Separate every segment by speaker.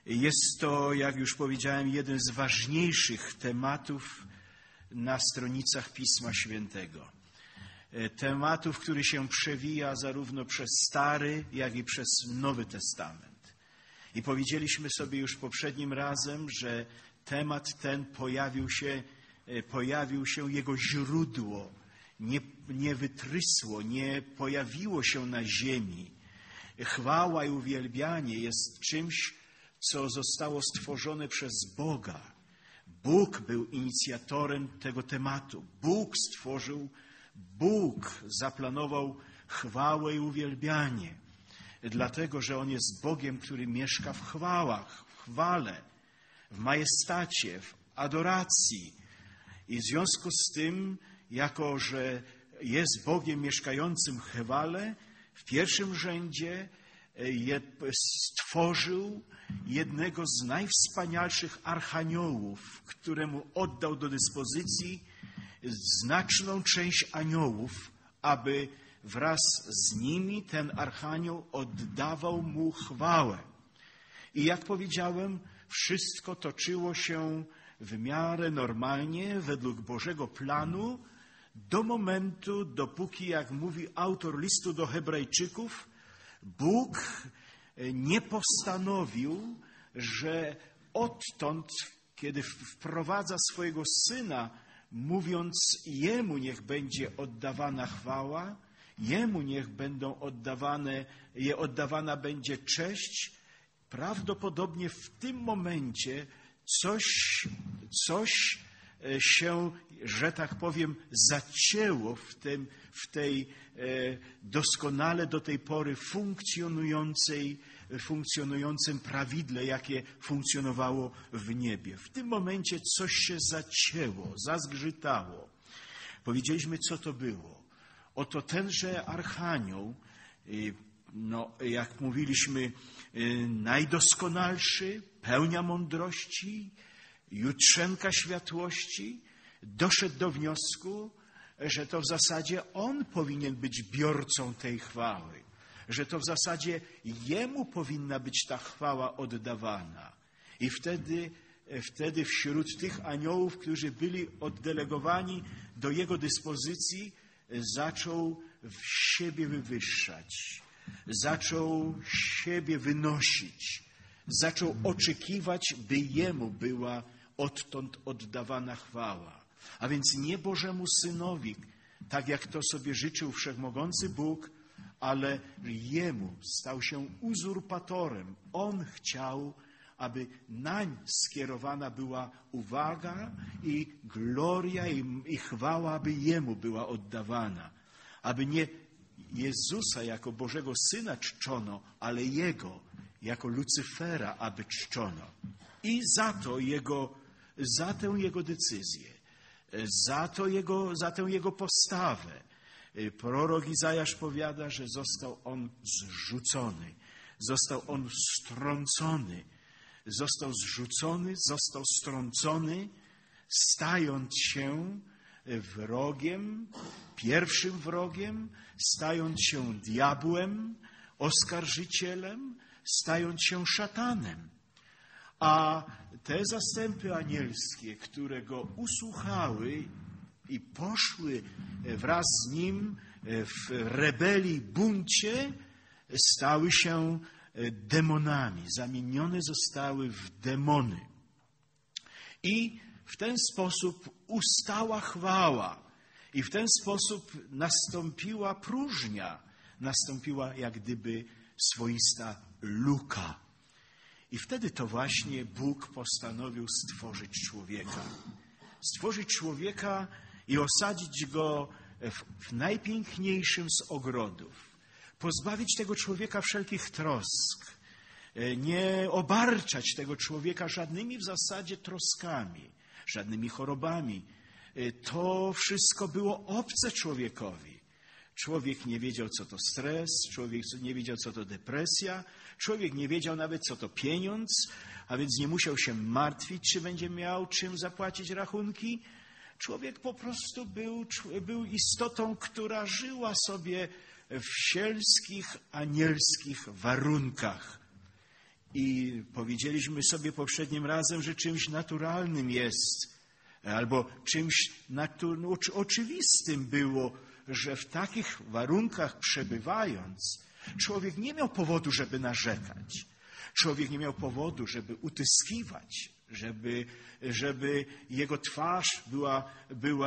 Speaker 1: Jest to, jak już powiedziałem, jeden z ważniejszych tematów na stronicach Pisma Świętego. Tematów, który się przewija zarówno przez Stary, jak i przez Nowy Testament. I powiedzieliśmy sobie już poprzednim razem, że temat ten pojawił się jego źródło, nie wytrysło, nie pojawiło się na ziemi. Chwała i uwielbianie jest czymś, co zostało stworzone przez Boga. Bóg był inicjatorem tego tematu. Bóg stworzył, Bóg zaplanował chwałę i uwielbianie. Dlatego, że On jest Bogiem, który mieszka w chwałach, w chwale, w majestacie, w adoracji. I w związku z tym, jako że jest Bogiem mieszkającym w chwale, w pierwszym rzędzie stworzył jednego z najwspanialszych archaniołów, któremu oddał do dyspozycji znaczną część aniołów, aby wraz z nimi ten archanioł oddawał mu chwałę. I jak powiedziałem, wszystko toczyło się w miarę normalnie, według Bożego planu, do momentu, dopóki, jak mówi autor listu do Hebrajczyków, Bóg nie postanowił, że odtąd, kiedy wprowadza swojego Syna, mówiąc, Jemu niech będzie oddawana chwała, Jemu niech oddawana będzie cześć, prawdopodobnie w tym momencie coś się, że tak powiem, zacięło w tej doskonale do tej pory funkcjonującym prawidle, jakie funkcjonowało w niebie. W tym momencie coś się zacięło, zazgrzytało. Powiedzieliśmy, co to było. Oto tenże archanioł, jak mówiliśmy, najdoskonalszy, pełnia mądrości, jutrzenka światłości, doszedł do wniosku, że to w zasadzie on powinien być biorcą tej chwały, że to w zasadzie jemu powinna być ta chwała oddawana. I wtedy wśród tych aniołów, którzy byli oddelegowani do jego dyspozycji, zaczął siebie wywyższać, zaczął siebie wynosić, zaczął oczekiwać, by jemu była odtąd oddawana chwała. A więc nie Bożemu Synowi, tak jak to sobie życzył Wszechmogący Bóg, ale jemu stał się uzurpatorem. On chciał, aby nań skierowana była uwaga i gloria i chwała, aby jemu była oddawana. Aby nie Jezusa jako Bożego Syna czczono, ale Jego jako Lucyfera, aby czczono. I za tę Jego decyzję, za tę Jego postawę, prorok Izajasz powiada, że został On zrzucony, został On strącony, został zrzucony, został strącony, stając się wrogiem, pierwszym wrogiem, stając się diabłem, oskarżycielem, stając się szatanem. A te zastępy anielskie, które go usłuchały i poszły wraz z nim w rebelii, buncie, stały się demonami, zamienione zostały w demony. I w ten sposób ustała chwała i w ten sposób nastąpiła próżnia, nastąpiła jak gdyby swoista luka. I wtedy to właśnie Bóg postanowił stworzyć człowieka. Stworzyć człowieka i osadzić go w najpiękniejszym z ogrodów. Pozbawić tego człowieka wszelkich trosk. Nie obarczać tego człowieka żadnymi w zasadzie troskami, żadnymi chorobami. To wszystko było obce człowiekowi. Człowiek nie wiedział, co to stres, człowiek nie wiedział, co to depresja, człowiek nie wiedział nawet, co to pieniądz, a więc nie musiał się martwić, czy będzie miał czym zapłacić rachunki. Człowiek po prostu był istotą, która żyła sobie w sielskich, anielskich warunkach. I powiedzieliśmy sobie poprzednim razem, że czymś naturalnym jest, albo czymś oczywistym było, że w takich warunkach przebywając, człowiek nie miał powodu, żeby narzekać. Człowiek nie miał powodu, żeby utyskiwać, żeby jego twarz była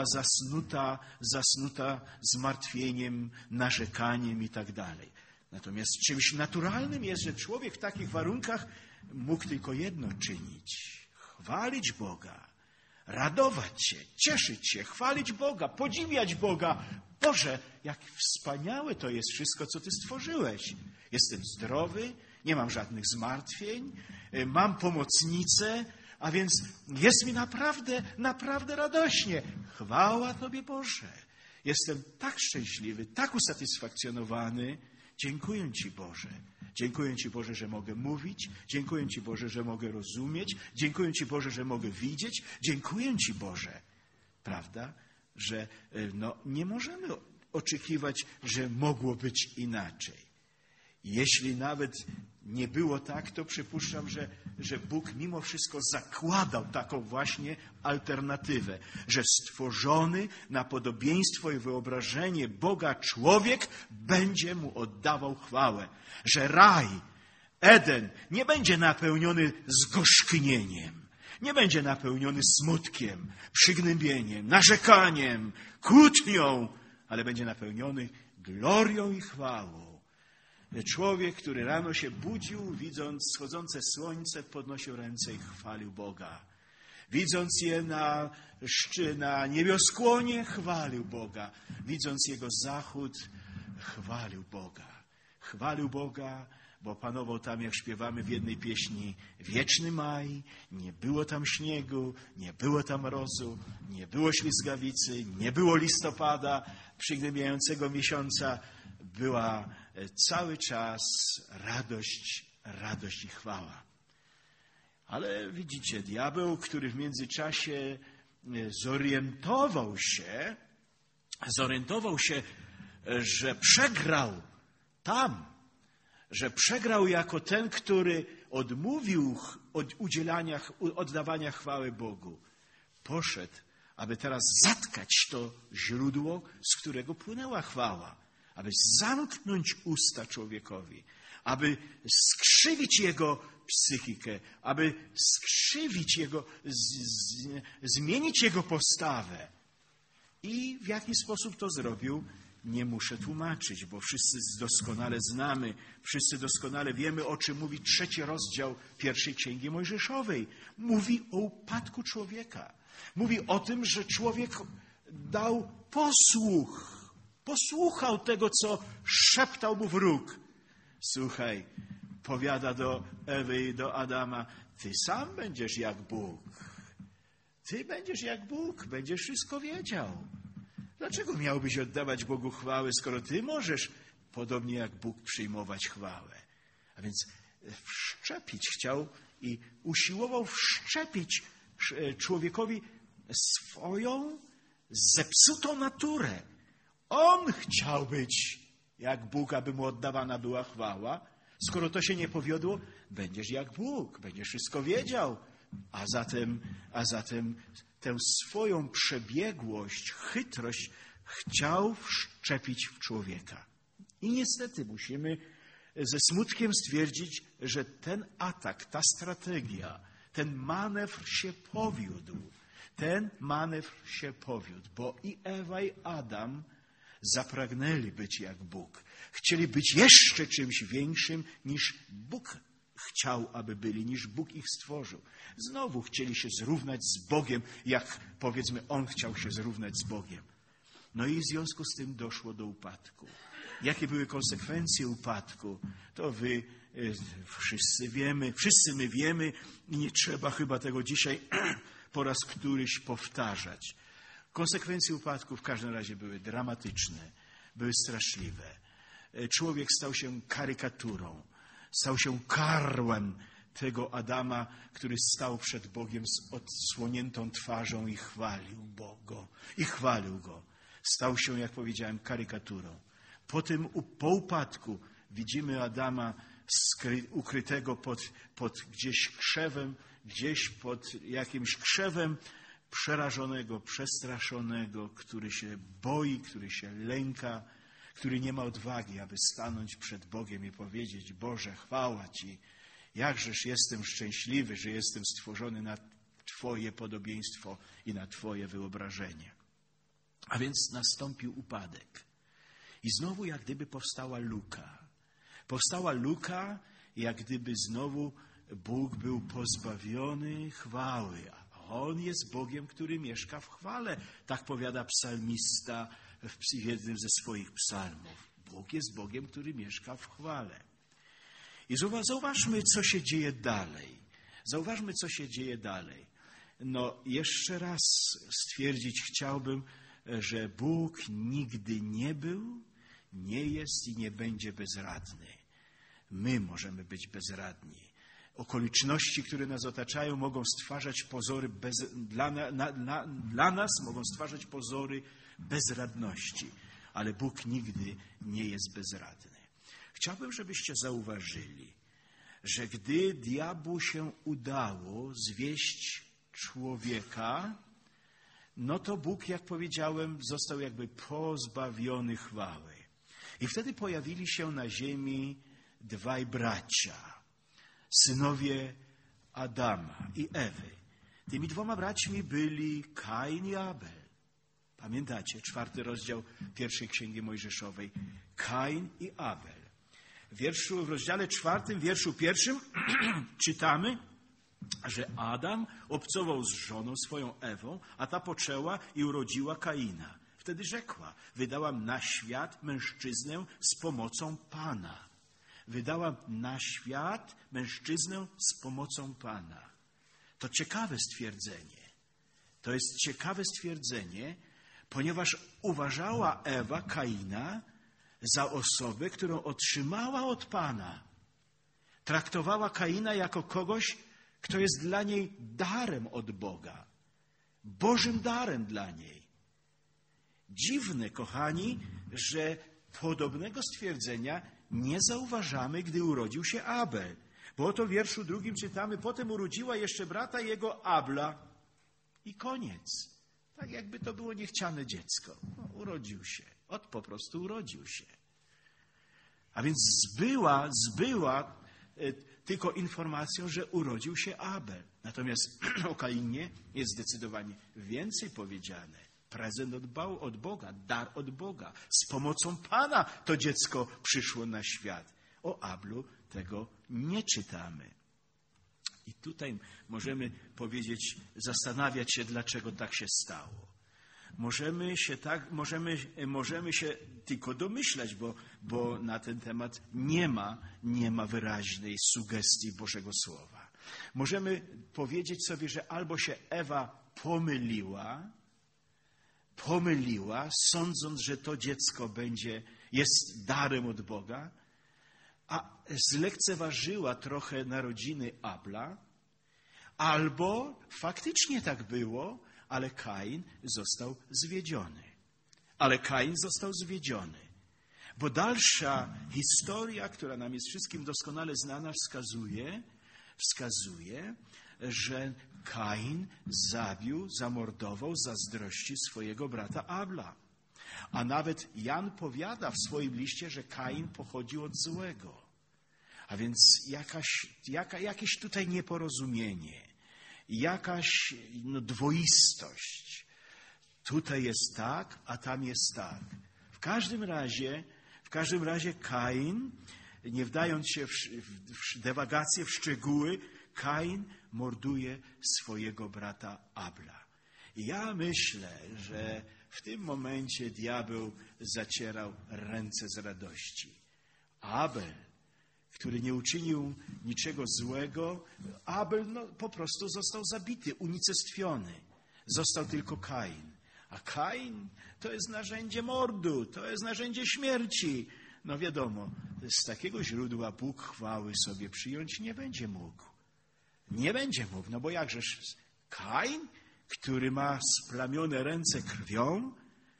Speaker 1: zasnuta zmartwieniem, narzekaniem i tak dalej. Natomiast czymś naturalnym jest, że człowiek w takich warunkach mógł tylko jedno czynić: chwalić Boga, radować się, cieszyć się, chwalić Boga, podziwiać Boga. Boże, jak wspaniałe to jest wszystko, co Ty stworzyłeś. Jestem zdrowy, nie mam żadnych zmartwień, mam pomocnicę, a więc jest mi naprawdę radośnie. Chwała Tobie, Boże. Jestem tak szczęśliwy, tak usatysfakcjonowany. Dziękuję Ci, Boże. Dziękuję Ci, Boże, że mogę mówić. Dziękuję Ci, Boże, że mogę rozumieć. Dziękuję Ci, Boże, że mogę widzieć. Dziękuję Ci, Boże. Prawda? Że nie możemy oczekiwać, że mogło być inaczej. Jeśli nawet nie było tak, to przypuszczam, że Bóg mimo wszystko zakładał taką właśnie alternatywę, że stworzony na podobieństwo i wyobrażenie Boga człowiek będzie mu oddawał chwałę, że raj, Eden nie będzie napełniony zgorzknieniem, nie będzie napełniony smutkiem, przygnębieniem, narzekaniem, kłótnią, ale będzie napełniony glorią i chwałą. Człowiek, który rano się budził, widząc wschodzące słońce, podnosił ręce i chwalił Boga. Widząc je na niebioskłonie, chwalił Boga. Widząc jego zachód, chwalił Boga. Chwalił Boga, bo panował tam, jak śpiewamy w jednej pieśni, wieczny maj, nie było tam śniegu, nie było tam mrozu, nie było ślizgawicy, nie było listopada, przygnębiającego miesiąca. Była cały czas radość i chwała. Ale widzicie, diabeł, który w międzyczasie zorientował się, że przegrał tam, że przegrał jako ten, który odmówił od oddawania chwały Bogu. Poszedł, aby teraz zatkać to źródło, z którego płynęła chwała. Aby zamknąć usta człowiekowi, aby skrzywić jego psychikę, aby skrzywić zmienić jego postawę. I w jaki sposób to zrobił, nie muszę tłumaczyć, bo wszyscy doskonale znamy, wszyscy doskonale wiemy, o czym mówi 3 rozdział 1 Księgi Mojżeszowej. Mówi o upadku człowieka. Mówi o tym, że człowiek dał posłuch. Posłuchał tego, co szeptał mu wróg. Słuchaj, powiada do Ewy i do Adama, ty sam będziesz jak Bóg. Ty będziesz jak Bóg, będziesz wszystko wiedział. Dlaczego miałbyś oddawać Bogu chwałę, skoro ty możesz, podobnie jak Bóg, przyjmować chwałę? A więc wszczepić chciał i usiłował wszczepić człowiekowi swoją zepsutą naturę. On chciał być jak Bóg, aby mu oddawana była chwała. Skoro to się nie powiodło, będziesz jak Bóg, będziesz wszystko wiedział. A zatem tę swoją przebiegłość, chytrość chciał wszczepić w człowieka. I niestety musimy ze smutkiem stwierdzić, że ten atak, ta strategia, ten manewr się powiódł. Bo i Ewa, i Adam zapragnęli być jak Bóg. Chcieli być jeszcze czymś większym niż Bóg chciał, aby byli, niż Bóg ich stworzył. Znowu chcieli się zrównać z Bogiem, jak powiedzmy On chciał się zrównać z Bogiem. No i w związku z tym doszło do upadku. Jakie były konsekwencje upadku? To wy wszyscy my wiemy i nie trzeba chyba tego dzisiaj po raz któryś powtarzać. Konsekwencje upadku w każdym razie były dramatyczne, były straszliwe. Człowiek stał się karykaturą, stał się karłem tego Adama, który stał przed Bogiem z odsłoniętą twarzą i chwalił Go. Stał się, jak powiedziałem, karykaturą. Po upadku widzimy Adama ukrytego pod gdzieś krzewem, gdzieś pod jakimś krzewem przerażonego, przestraszonego, który się boi, który się lęka, który nie ma odwagi, aby stanąć przed Bogiem i powiedzieć: Boże, chwała Ci, jakżeż jestem szczęśliwy, że jestem stworzony na Twoje podobieństwo i na Twoje wyobrażenie. A więc nastąpił upadek. I znowu jak gdyby powstała luka. Powstała luka, jak gdyby znowu Bóg był pozbawiony chwały. A On jest Bogiem, który mieszka w chwale. Tak powiada psalmista w jednym ze swoich psalmów. Bóg jest Bogiem, który mieszka w chwale. I zauważmy, co się dzieje dalej. Zauważmy, co się dzieje dalej. No, jeszcze raz stwierdzić chciałbym, że Bóg nigdy nie był, nie jest i nie będzie bezradny. My możemy być bezradni. Okoliczności, które nas otaczają, mogą stwarzać pozory dla nas mogą stwarzać pozory bezradności, ale Bóg nigdy nie jest bezradny. Chciałbym, żebyście zauważyli, że gdy diabłu się udało zwieść człowieka, no to Bóg, jak powiedziałem, został jakby pozbawiony chwały. I wtedy pojawili się na ziemi dwaj bracia, synowie Adama i Ewy. Tymi dwoma braćmi byli Kain i Abel. Pamiętacie, 4 rozdział 1 Księgi Mojżeszowej. Kain i Abel. W rozdziale 4, wierszu 1 czytamy, że Adam obcował z żoną swoją Ewą, a ta poczęła i urodziła Kaina. Wtedy rzekła: wydałam na świat mężczyznę z pomocą Pana. Wydałam na świat mężczyznę z pomocą Pana. To ciekawe stwierdzenie. To jest ciekawe stwierdzenie, ponieważ uważała Ewa Kaina za osobę, którą otrzymała od Pana. Traktowała Kaina jako kogoś, kto jest dla niej darem od Boga. Bożym darem dla niej. Dziwne, kochani, że podobnego stwierdzenia nie zauważamy, gdy urodził się Abel. Bo oto w wierszu 2 czytamy: potem urodziła jeszcze brata jego Abla. I koniec. Tak jakby to było niechciane dziecko. No, urodził się. Po prostu urodził się. A więc zbyła tylko informacją, że urodził się Abel. Natomiast o Kainie jest zdecydowanie więcej powiedziane. Prezent od Boga, dar od Boga. Z pomocą Pana to dziecko przyszło na świat. O Ablu tego nie czytamy. I tutaj możemy powiedzieć, zastanawiać się, dlaczego tak się stało. Możemy się tylko domyślać, bo na ten temat nie ma wyraźnej sugestii Bożego Słowa. Możemy powiedzieć sobie, że albo się Ewa pomyliła, sądząc, że to dziecko jest darem od Boga, a zlekceważyła trochę narodziny Abla, albo faktycznie tak było, ale Kain został zwiedziony. Bo dalsza historia, która nam jest wszystkim doskonale znana, wskazuje, że Kain zamordował z zazdrości swojego brata Abla. A nawet Jan powiada w swoim liście, że Kain pochodził od złego. A więc jakieś tutaj nieporozumienie, jakaś dwoistość. Tutaj jest tak, a tam jest tak. W każdym razie Kain, nie wdając się w dywagacje, w szczegóły, Kain morduje swojego brata Abla. I ja myślę, że w tym momencie diabeł zacierał ręce z radości. Abel, który nie uczynił niczego złego, Abel po prostu został zabity, unicestwiony. Został tylko Kain. A Kain to jest narzędzie mordu, to jest narzędzie śmierci. No wiadomo, z takiego źródła Bóg chwały sobie przyjąć nie będzie mógł. Nie będzie mógł, no bo jakżeż Kain, który ma splamione ręce krwią?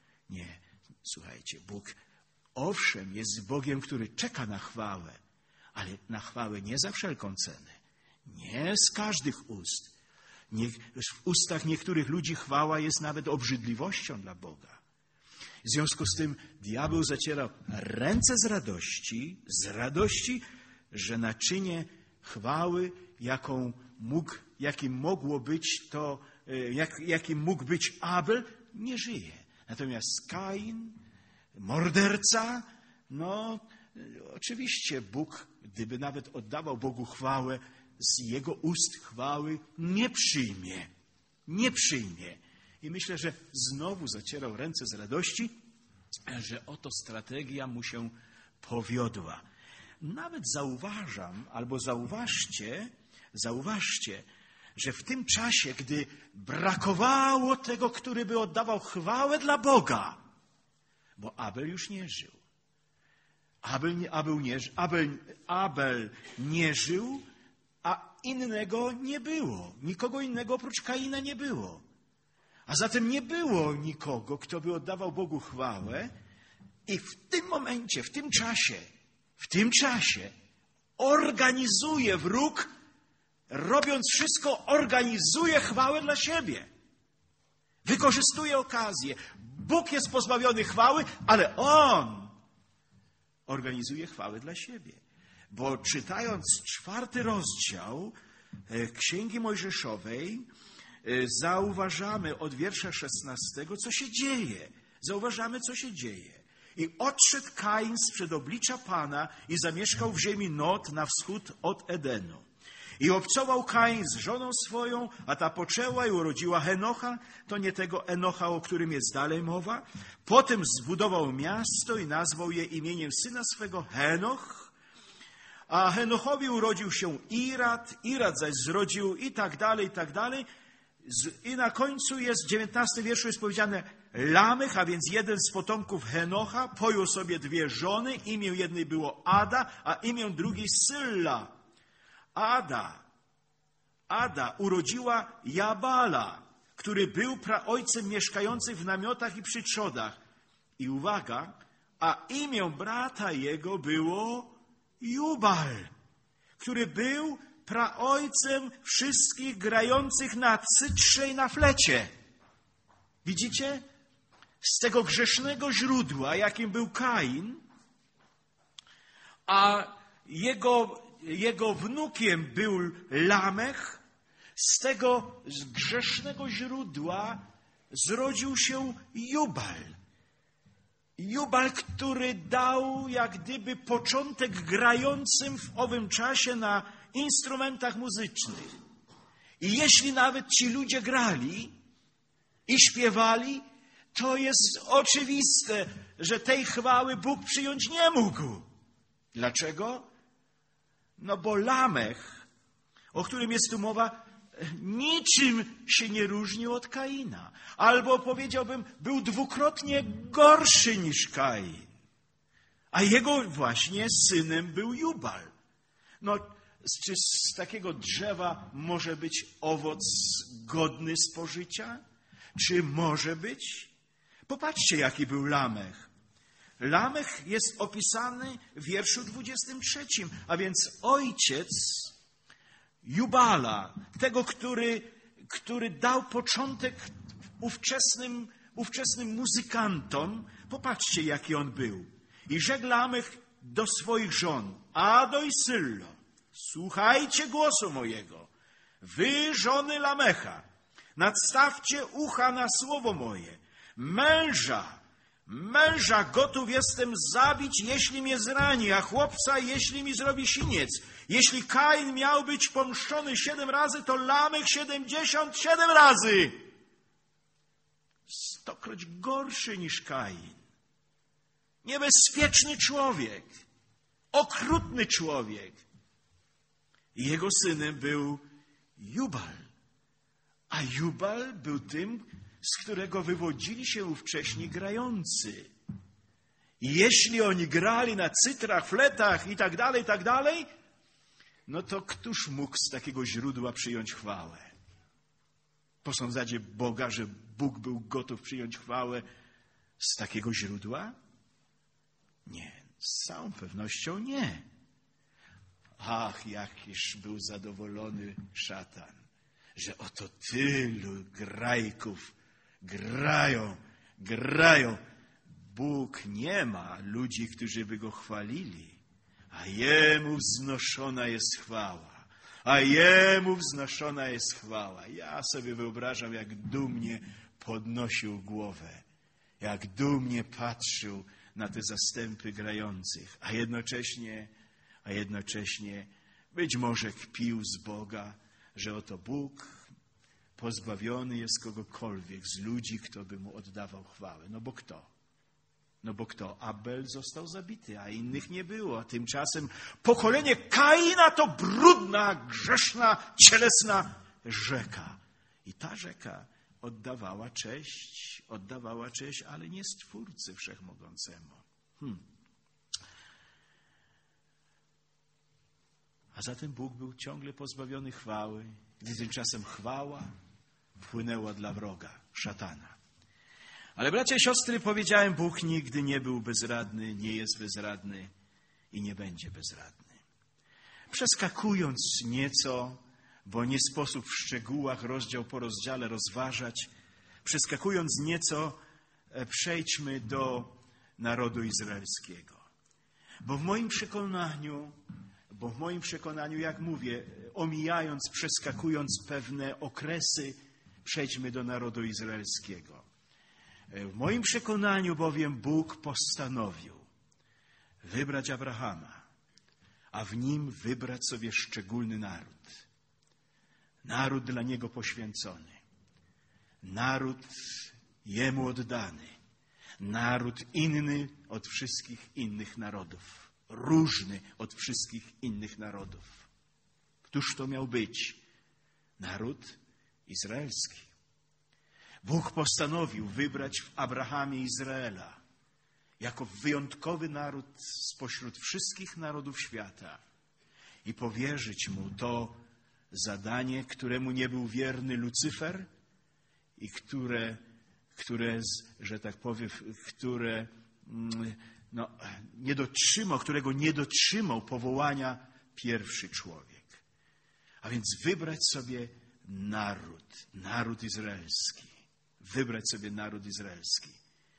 Speaker 1: Nie, słuchajcie, Bóg owszem jest Bogiem, który czeka na chwałę, ale na chwałę nie za wszelką cenę. Nie z każdych ust. W ustach niektórych ludzi chwała jest nawet obrzydliwością dla Boga. W związku z tym diabeł zacierał ręce z radości, że naczynie chwały, jakim mógł być Abel, nie żyje. Natomiast Kain, morderca, oczywiście Bóg, gdyby nawet oddawał Bogu chwałę, z jego ust chwały nie przyjmie. Nie przyjmie. I myślę, że znowu zacierał ręce z radości, że oto strategia mu się powiodła. Nawet zauważcie, że w tym czasie, gdy brakowało tego, który by oddawał chwałę dla Boga, bo Abel już nie żył. Abel nie żył, a innego nie było. Nikogo innego oprócz Kaina nie było. A zatem nie było nikogo, kto by oddawał Bogu chwałę. I w tym momencie, w tym czasie organizuje wróg, robiąc wszystko, organizuje chwałę dla siebie. Wykorzystuje okazję. Bóg jest pozbawiony chwały, ale on organizuje chwałę dla siebie. Bo czytając 4 rozdział Księgi Mojżeszowej, zauważamy od wiersza 16, co się dzieje. Zauważamy, co się dzieje. I odszedł Kain sprzed oblicza Pana i zamieszkał w ziemi Nod na wschód od Edenu. I obcował Kain z żoną swoją, a ta poczęła i urodziła Henocha, to nie tego Enocha, o którym jest dalej mowa. Potem zbudował miasto i nazwał je imieniem syna swego Henoch. A Henochowi urodził się Irad zaś zrodził i tak dalej. I na końcu jest, w 19 wierszu jest powiedziane Lamech, a więc jeden z potomków Henocha, pojął sobie 2 żony, imię jednej było Ada, a imię drugiej Sylla. Ada urodziła Jabala, który był praojcem mieszkających w namiotach i przy trzodach. I uwaga, a imię brata jego było Jubal, który był praojcem wszystkich grających na cytrze i na flecie. Widzicie? Z tego grzesznego źródła, jakim był Kain, a jego wnukiem był Lamech, z tego grzesznego źródła zrodził się Jubal. Jubal, który dał jak gdyby początek grającym w owym czasie na instrumentach muzycznych. I jeśli nawet ci ludzie grali i śpiewali, to jest oczywiste, że tej chwały Bóg przyjąć nie mógł. Dlaczego? No bo Lamech, o którym jest tu mowa, niczym się nie różnił od Kaina. Albo powiedziałbym, był 2-krotnie gorszy niż Kain. A jego właśnie synem był Jubal. No, czy z takiego drzewa może być owoc godny spożycia? Czy może być? Popatrzcie, jaki był Lamech. Lamech jest opisany w wierszu 23, a więc ojciec Jubala, tego, który dał początek ówczesnym muzykantom. Popatrzcie, jaki on był. I rzekł Lamech do swoich żon, Ado i Syllo, słuchajcie głosu mojego, wy żony Lamecha, nadstawcie ucha na słowo moje. Męża gotów jestem zabić, jeśli mnie zrani, a chłopca, jeśli mi zrobi siniec. Jeśli Kain miał być pomszczony 7 razy, to Lamech 77 razy. 100-kroć gorszy niż Kain. Niebezpieczny człowiek. Okrutny człowiek. I jego synem był Jubal. A Jubal był tym, z którego wywodzili się ówcześni grający. I jeśli oni grali na cytrach, fletach i tak dalej, no to któż mógł z takiego źródła przyjąć chwałę? Posądzacie Boga, że Bóg był gotów przyjąć chwałę z takiego źródła? Nie, z całą pewnością nie. Ach, jakiż był zadowolony szatan, że oto tylu grajków grają. Bóg nie ma ludzi, którzy by Go chwalili, a Jemu wznoszona jest chwała. Ja sobie wyobrażam, jak dumnie podnosił głowę, jak dumnie patrzył na te zastępy grających, a jednocześnie być może kpił z Boga, że oto Bóg pozbawiony jest kogokolwiek z ludzi, kto by Mu oddawał chwałę. No bo kto? Abel został zabity, a innych nie było. A tymczasem pokolenie Kaina to brudna, grzeszna, cielesna rzeka. I ta rzeka oddawała cześć, ale nie Stwórcy Wszechmogącemu. A zatem Bóg był ciągle pozbawiony chwały, gdy tymczasem chwała płynęła dla wroga, szatana. Ale bracia i siostry, powiedziałem, Bóg nigdy nie był bezradny, nie jest bezradny i nie będzie bezradny. Przeskakując nieco, bo nie sposób w szczegółach, rozdział po rozdziale rozważać, przeskakując nieco, przejdźmy do narodu izraelskiego. Bo w moim przekonaniu, jak mówię, omijając, przeskakując pewne okresy, przejdźmy do narodu izraelskiego. W moim przekonaniu bowiem Bóg postanowił wybrać Abrahama, a w nim wybrać sobie szczególny naród. Naród dla Niego poświęcony. Naród Jemu oddany. Naród inny od wszystkich innych narodów. Różny od wszystkich innych narodów. Któż to miał być? Naród izraelski. Bóg postanowił wybrać w Abrahamie Izraela jako wyjątkowy naród spośród wszystkich narodów świata i powierzyć Mu to zadanie, któremu nie był wierny Lucyfer i którego nie dotrzymał powołania pierwszy człowiek. A więc wybrać sobie naród izraelski. Wybrać sobie naród izraelski.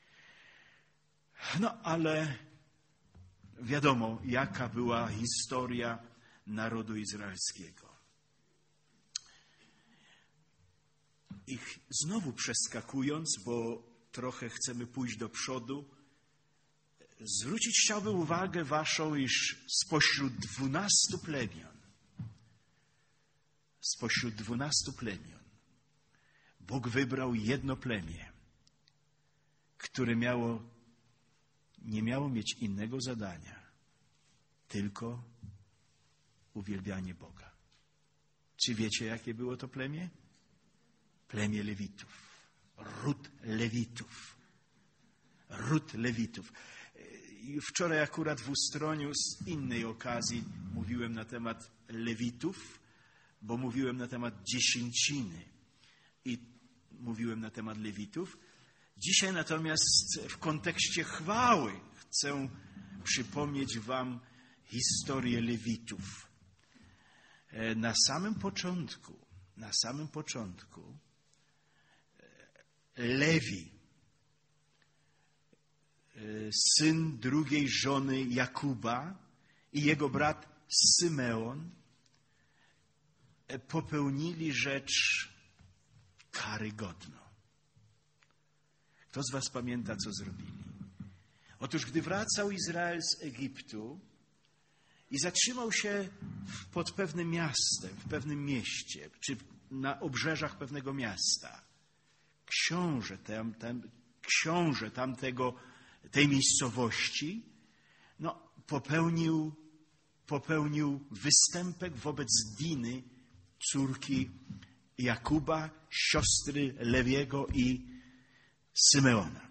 Speaker 1: No ale wiadomo, jaka była historia narodu izraelskiego. I znowu przeskakując, bo trochę chcemy pójść do przodu, zwrócić chciałbym uwagę waszą, iż spośród 12 plemion, Bóg wybrał jedno plemię, które nie miało mieć innego zadania, tylko uwielbianie Boga. Czy wiecie, jakie było to plemię? Plemię Lewitów. Ród Lewitów. Wczoraj akurat w Ustroniu z innej okazji mówiłem na temat Lewitów, bo mówiłem na temat dziesięciny i mówiłem na temat Lewitów. Dzisiaj natomiast w kontekście chwały chcę przypomnieć wam historię Lewitów. Na samym początku Lewi, syn drugiej żony Jakuba i jego brat Symeon popełnili rzecz karygodną. Kto z was pamięta, co zrobili? Otóż, gdy wracał Izrael z Egiptu i zatrzymał się pod pewnym miastem, w pewnym mieście, czy na obrzeżach pewnego miasta, książę tej miejscowości, popełnił występek wobec Diny, córki Jakuba, siostry Lewiego i Symeona.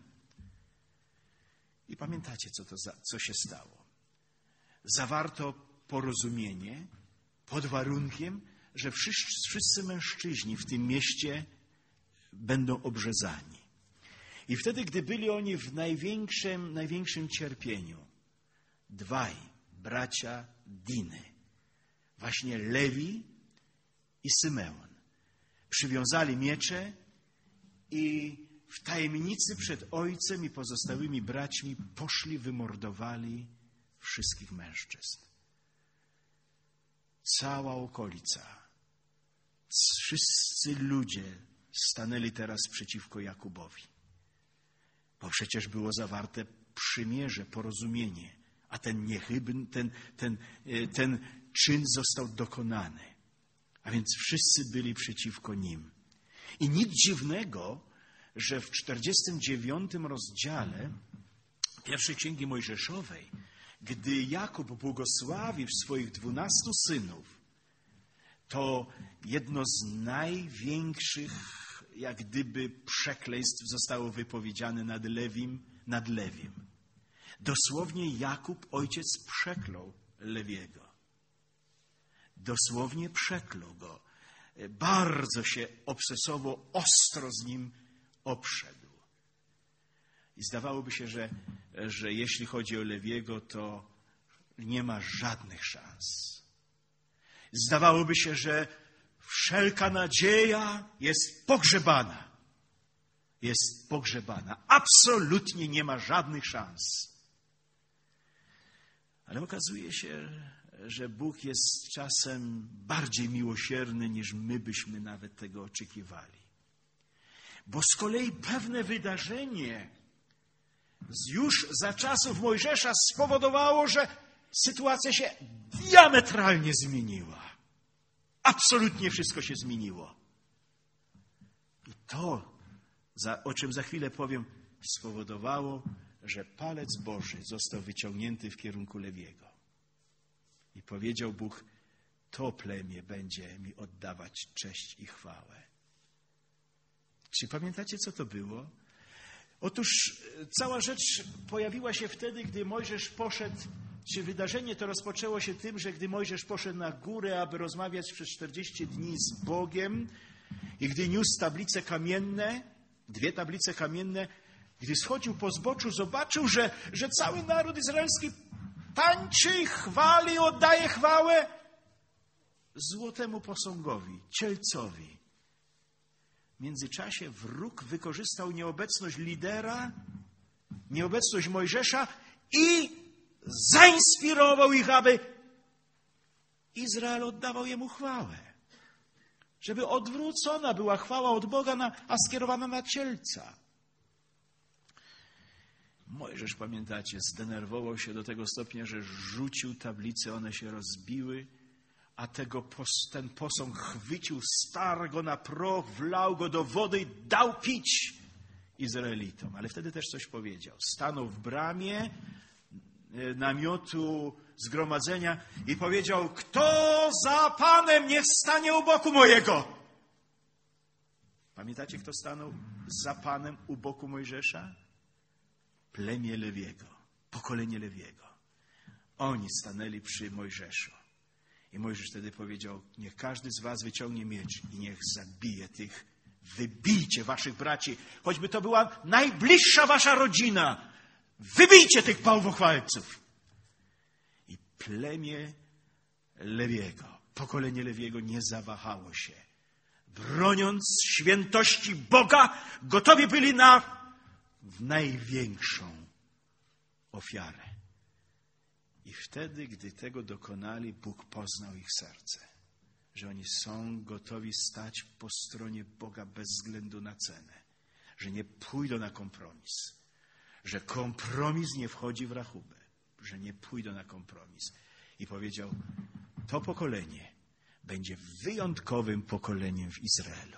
Speaker 1: I pamiętacie, co się stało? Zawarto porozumienie pod warunkiem, że wszyscy mężczyźni w tym mieście będą obrzezani. I wtedy, gdy byli oni w największym cierpieniu, dwaj bracia Diny, właśnie Lewi i Symeon. Przywiązali miecze i w tajemnicy przed ojcem i pozostałymi braćmi poszli, wymordowali wszystkich mężczyzn. Cała okolica, wszyscy ludzie stanęli teraz przeciwko Jakubowi. Bo przecież było zawarte przymierze, porozumienie, a ten niechybny, ten czyn został dokonany. A więc wszyscy byli przeciwko nim. I nic dziwnego, że w 49 rozdziale pierwszej Księgi Mojżeszowej, gdy Jakub błogosławił swoich 12 synów, to jedno z największych, jak gdyby, przekleństw zostało wypowiedziane nad Lewim. Dosłownie Jakub, ojciec, przeklął Lewiego. Dosłownie przeklął go. Bardzo się obsesowo, ostro z nim obszedł. I zdawałoby się, że jeśli chodzi o Lewiego, to nie ma żadnych szans. Zdawałoby się, że wszelka nadzieja jest pogrzebana. Jest pogrzebana. Absolutnie nie ma żadnych szans. Ale okazuje się, że Bóg jest czasem bardziej miłosierny, niż my byśmy nawet tego oczekiwali. Bo z kolei pewne wydarzenie już za czasów Mojżesza spowodowało, że sytuacja się diametralnie zmieniła. Absolutnie wszystko się zmieniło. I to, o czym za chwilę powiem, spowodowało, że palec Boży został wyciągnięty w kierunku Lewiego. I powiedział Bóg, to plemię będzie mi oddawać cześć i chwałę. Czy pamiętacie, co to było? Otóż cała rzecz pojawiła się wtedy, gdy Mojżesz poszedł, czy wydarzenie to rozpoczęło się tym, że gdy Mojżesz poszedł na górę, aby rozmawiać przez 40 dni z Bogiem i gdy niósł tablice kamienne, 2 tablice kamienne, gdy schodził po zboczu, zobaczył, że cały naród izraelski tańczy, chwali, oddaje chwałę złotemu posągowi, cielcowi. W międzyczasie wróg wykorzystał nieobecność lidera, nieobecność Mojżesza i zainspirował ich, aby Izrael oddawał jemu chwałę. Żeby odwrócona była chwała od Boga, a skierowana na cielca. Mojżesz, pamiętacie, zdenerwował się do tego stopnia, że rzucił tablice, one się rozbiły, a ten posąg chwycił, starł go na proch, wlał go do wody i dał pić Izraelitom. Ale wtedy też coś powiedział. Stanął w bramie namiotu zgromadzenia i powiedział, kto za Panem niech stanie u boku mojego. Pamiętacie, kto stanął za Panem u boku Mojżesza? Plemię Lewiego, pokolenie Lewiego. Oni stanęli przy Mojżeszu. I Mojżesz wtedy powiedział, niech każdy z was wyciągnie miecz i niech zabije tych. Wybijcie waszych braci, choćby to była najbliższa wasza rodzina. Wybijcie tych bałwochwalców. I plemię Lewiego, pokolenie Lewiego nie zawahało się. Broniąc świętości Boga, gotowi byli na największą ofiarę. I wtedy, gdy tego dokonali, Bóg poznał ich serce. Że oni są gotowi stać po stronie Boga bez względu na cenę. Że nie pójdą na kompromis. Że kompromis nie wchodzi w rachubę. Że nie pójdą na kompromis. I powiedział, to pokolenie będzie wyjątkowym pokoleniem w Izraelu.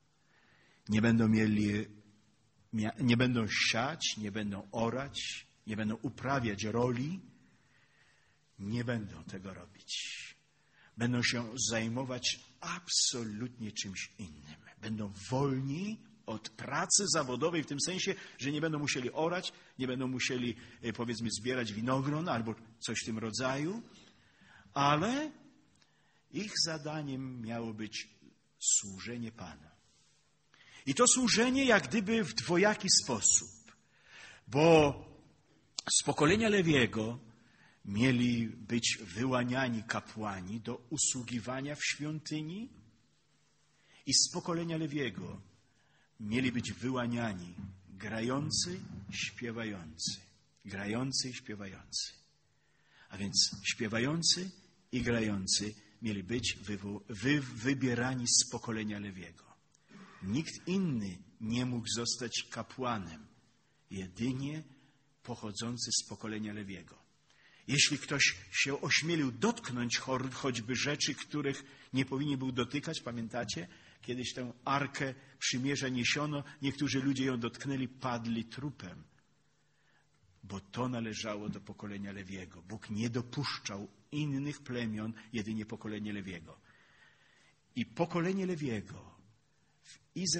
Speaker 1: Nie będą siać, nie będą orać, nie będą uprawiać roli. Nie będą tego robić. Będą się zajmować absolutnie czymś innym. Będą wolni od pracy zawodowej w tym sensie, że nie będą musieli orać, nie będą musieli, powiedzmy, zbierać winogron albo coś w tym rodzaju, ale ich zadaniem miało być służenie Panu. I to służenie jak gdyby w dwojaki sposób, bo z pokolenia Lewiego mieli być wyłaniani kapłani do usługiwania w świątyni i z pokolenia Lewiego mieli być wyłaniani grający, śpiewający. Grający i śpiewający. A więc śpiewający i grający mieli być wybierani z pokolenia Lewiego. Nikt inny nie mógł zostać kapłanem, jedynie pochodzący z pokolenia Lewiego. Jeśli ktoś się ośmielił dotknąć choćby rzeczy, których nie powinien był dotykać, pamiętacie? Kiedyś tę Arkę Przymierza niesiono, niektórzy ludzie ją dotknęli, padli trupem, bo to należało do pokolenia Lewiego. Bóg nie dopuszczał innych plemion, jedynie pokolenie Lewiego. I pokolenie Lewiego w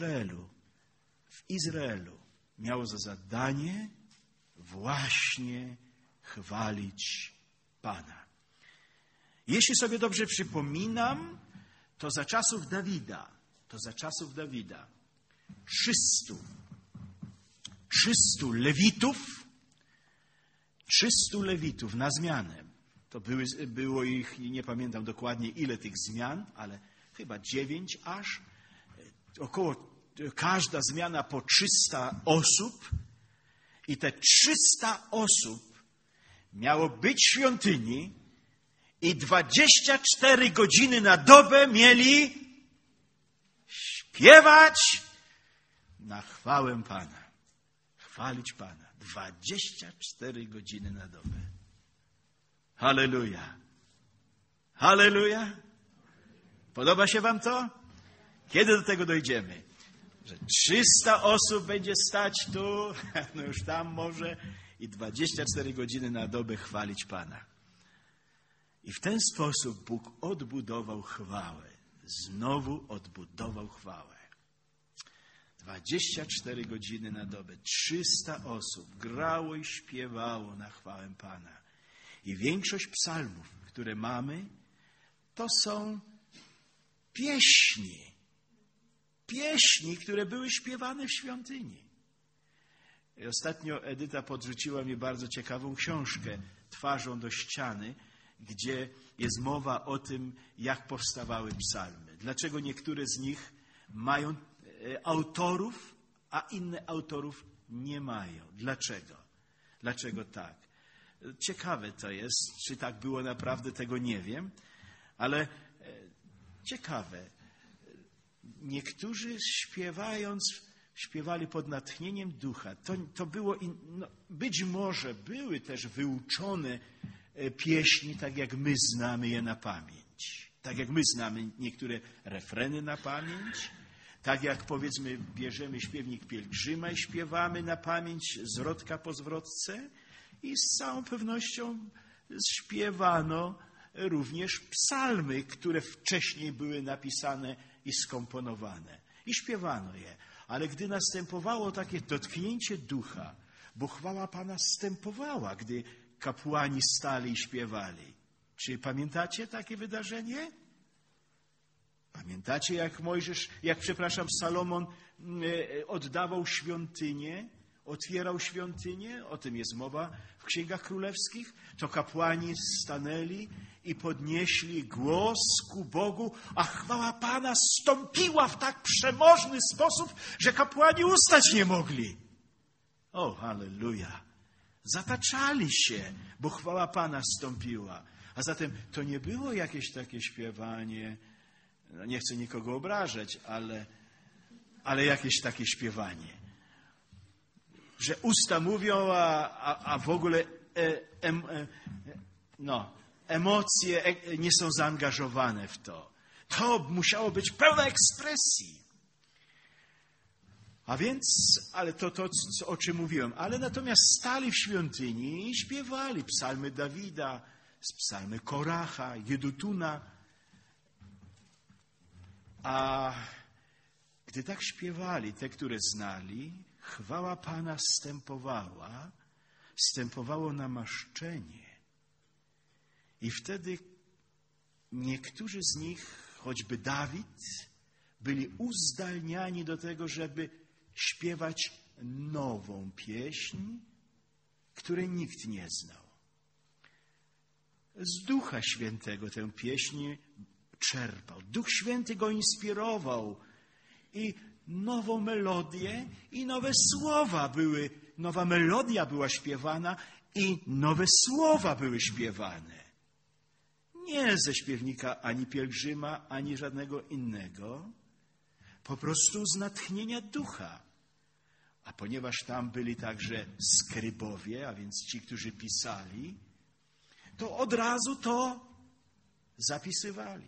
Speaker 1: Izraelu miało za zadanie właśnie chwalić Pana. Jeśli sobie dobrze przypominam, to za czasów Dawida 300 lewitów na zmianę. To było ich, nie pamiętam dokładnie ile tych zmian, ale chyba 9 aż. Każda zmiana po 300 osób. I te 300 osób miało być w świątyni i 24 godziny na dobę mieli śpiewać na chwałę Pana. Chwalić Pana. 24 godziny na dobę. Halleluja. Halleluja. Podoba się wam to? Kiedy do tego dojdziemy? Że 300 osób będzie stać tu, no już tam może, i 24 godziny na dobę chwalić Pana. I w ten sposób Bóg odbudował chwałę. Znowu odbudował chwałę. 24 godziny na dobę. 300 osób grało i śpiewało na chwałę Pana. I większość psalmów, które mamy, to są pieśni. Pieśni, które były śpiewane w świątyni. I ostatnio Edyta podrzuciła mi bardzo ciekawą książkę Twarzą do ściany, gdzie jest mowa o tym, jak powstawały psalmy. Dlaczego niektóre z nich mają autorów, a inne autorów nie mają. Dlaczego? Dlaczego tak? Ciekawe to jest. Czy tak było naprawdę, tego nie wiem. Ale ciekawe. Niektórzy śpiewali pod natchnieniem ducha. To było, być może były też wyuczone pieśni, tak jak my znamy je na pamięć. Tak jak my znamy niektóre refreny na pamięć. Tak jak, powiedzmy, bierzemy śpiewnik pielgrzyma i śpiewamy na pamięć zwrotka po zwrotce. I z całą pewnością śpiewano również psalmy, które wcześniej były napisane i skomponowane. I śpiewano je. Ale gdy następowało takie dotknięcie ducha, bo chwała Pana zstępowała, gdy kapłani stali i śpiewali. Czy pamiętacie takie wydarzenie? Pamiętacie, jak Salomon oddawał świątynię, otwierał świątynię? O tym jest mowa w Księgach Królewskich. To kapłani stanęli i podnieśli głos ku Bogu, a chwała Pana stąpiła w tak przemożny sposób, że kapłani ustać nie mogli. O, halleluja! Zataczali się, bo chwała Pana stąpiła. A zatem to nie było jakieś takie śpiewanie, nie chcę nikogo obrażać, ale jakieś takie śpiewanie. Że usta mówią, a w ogóle emocje nie są zaangażowane w to. To musiało być pełna ekspresji. A więc, ale to o czym mówiłem, ale natomiast stali w świątyni i śpiewali psalmy Dawida, psalmy Koracha, Jedutuna. A gdy tak śpiewali, te, które znali, chwała Pana zstępowało namaszczenie. I wtedy niektórzy z nich, choćby Dawid, byli uzdalniani do tego, żeby śpiewać nową pieśń, której nikt nie znał. z Ducha Świętego tę pieśń czerpał. Duch Święty go inspirował i nową melodię i nowe słowa były, nowa melodia była śpiewana i nowe słowa były śpiewane. Nie ze śpiewnika ani pielgrzyma, ani żadnego innego, po prostu z natchnienia Ducha. A ponieważ tam byli także skrybowie, a więc ci, którzy pisali, to od razu to zapisywali.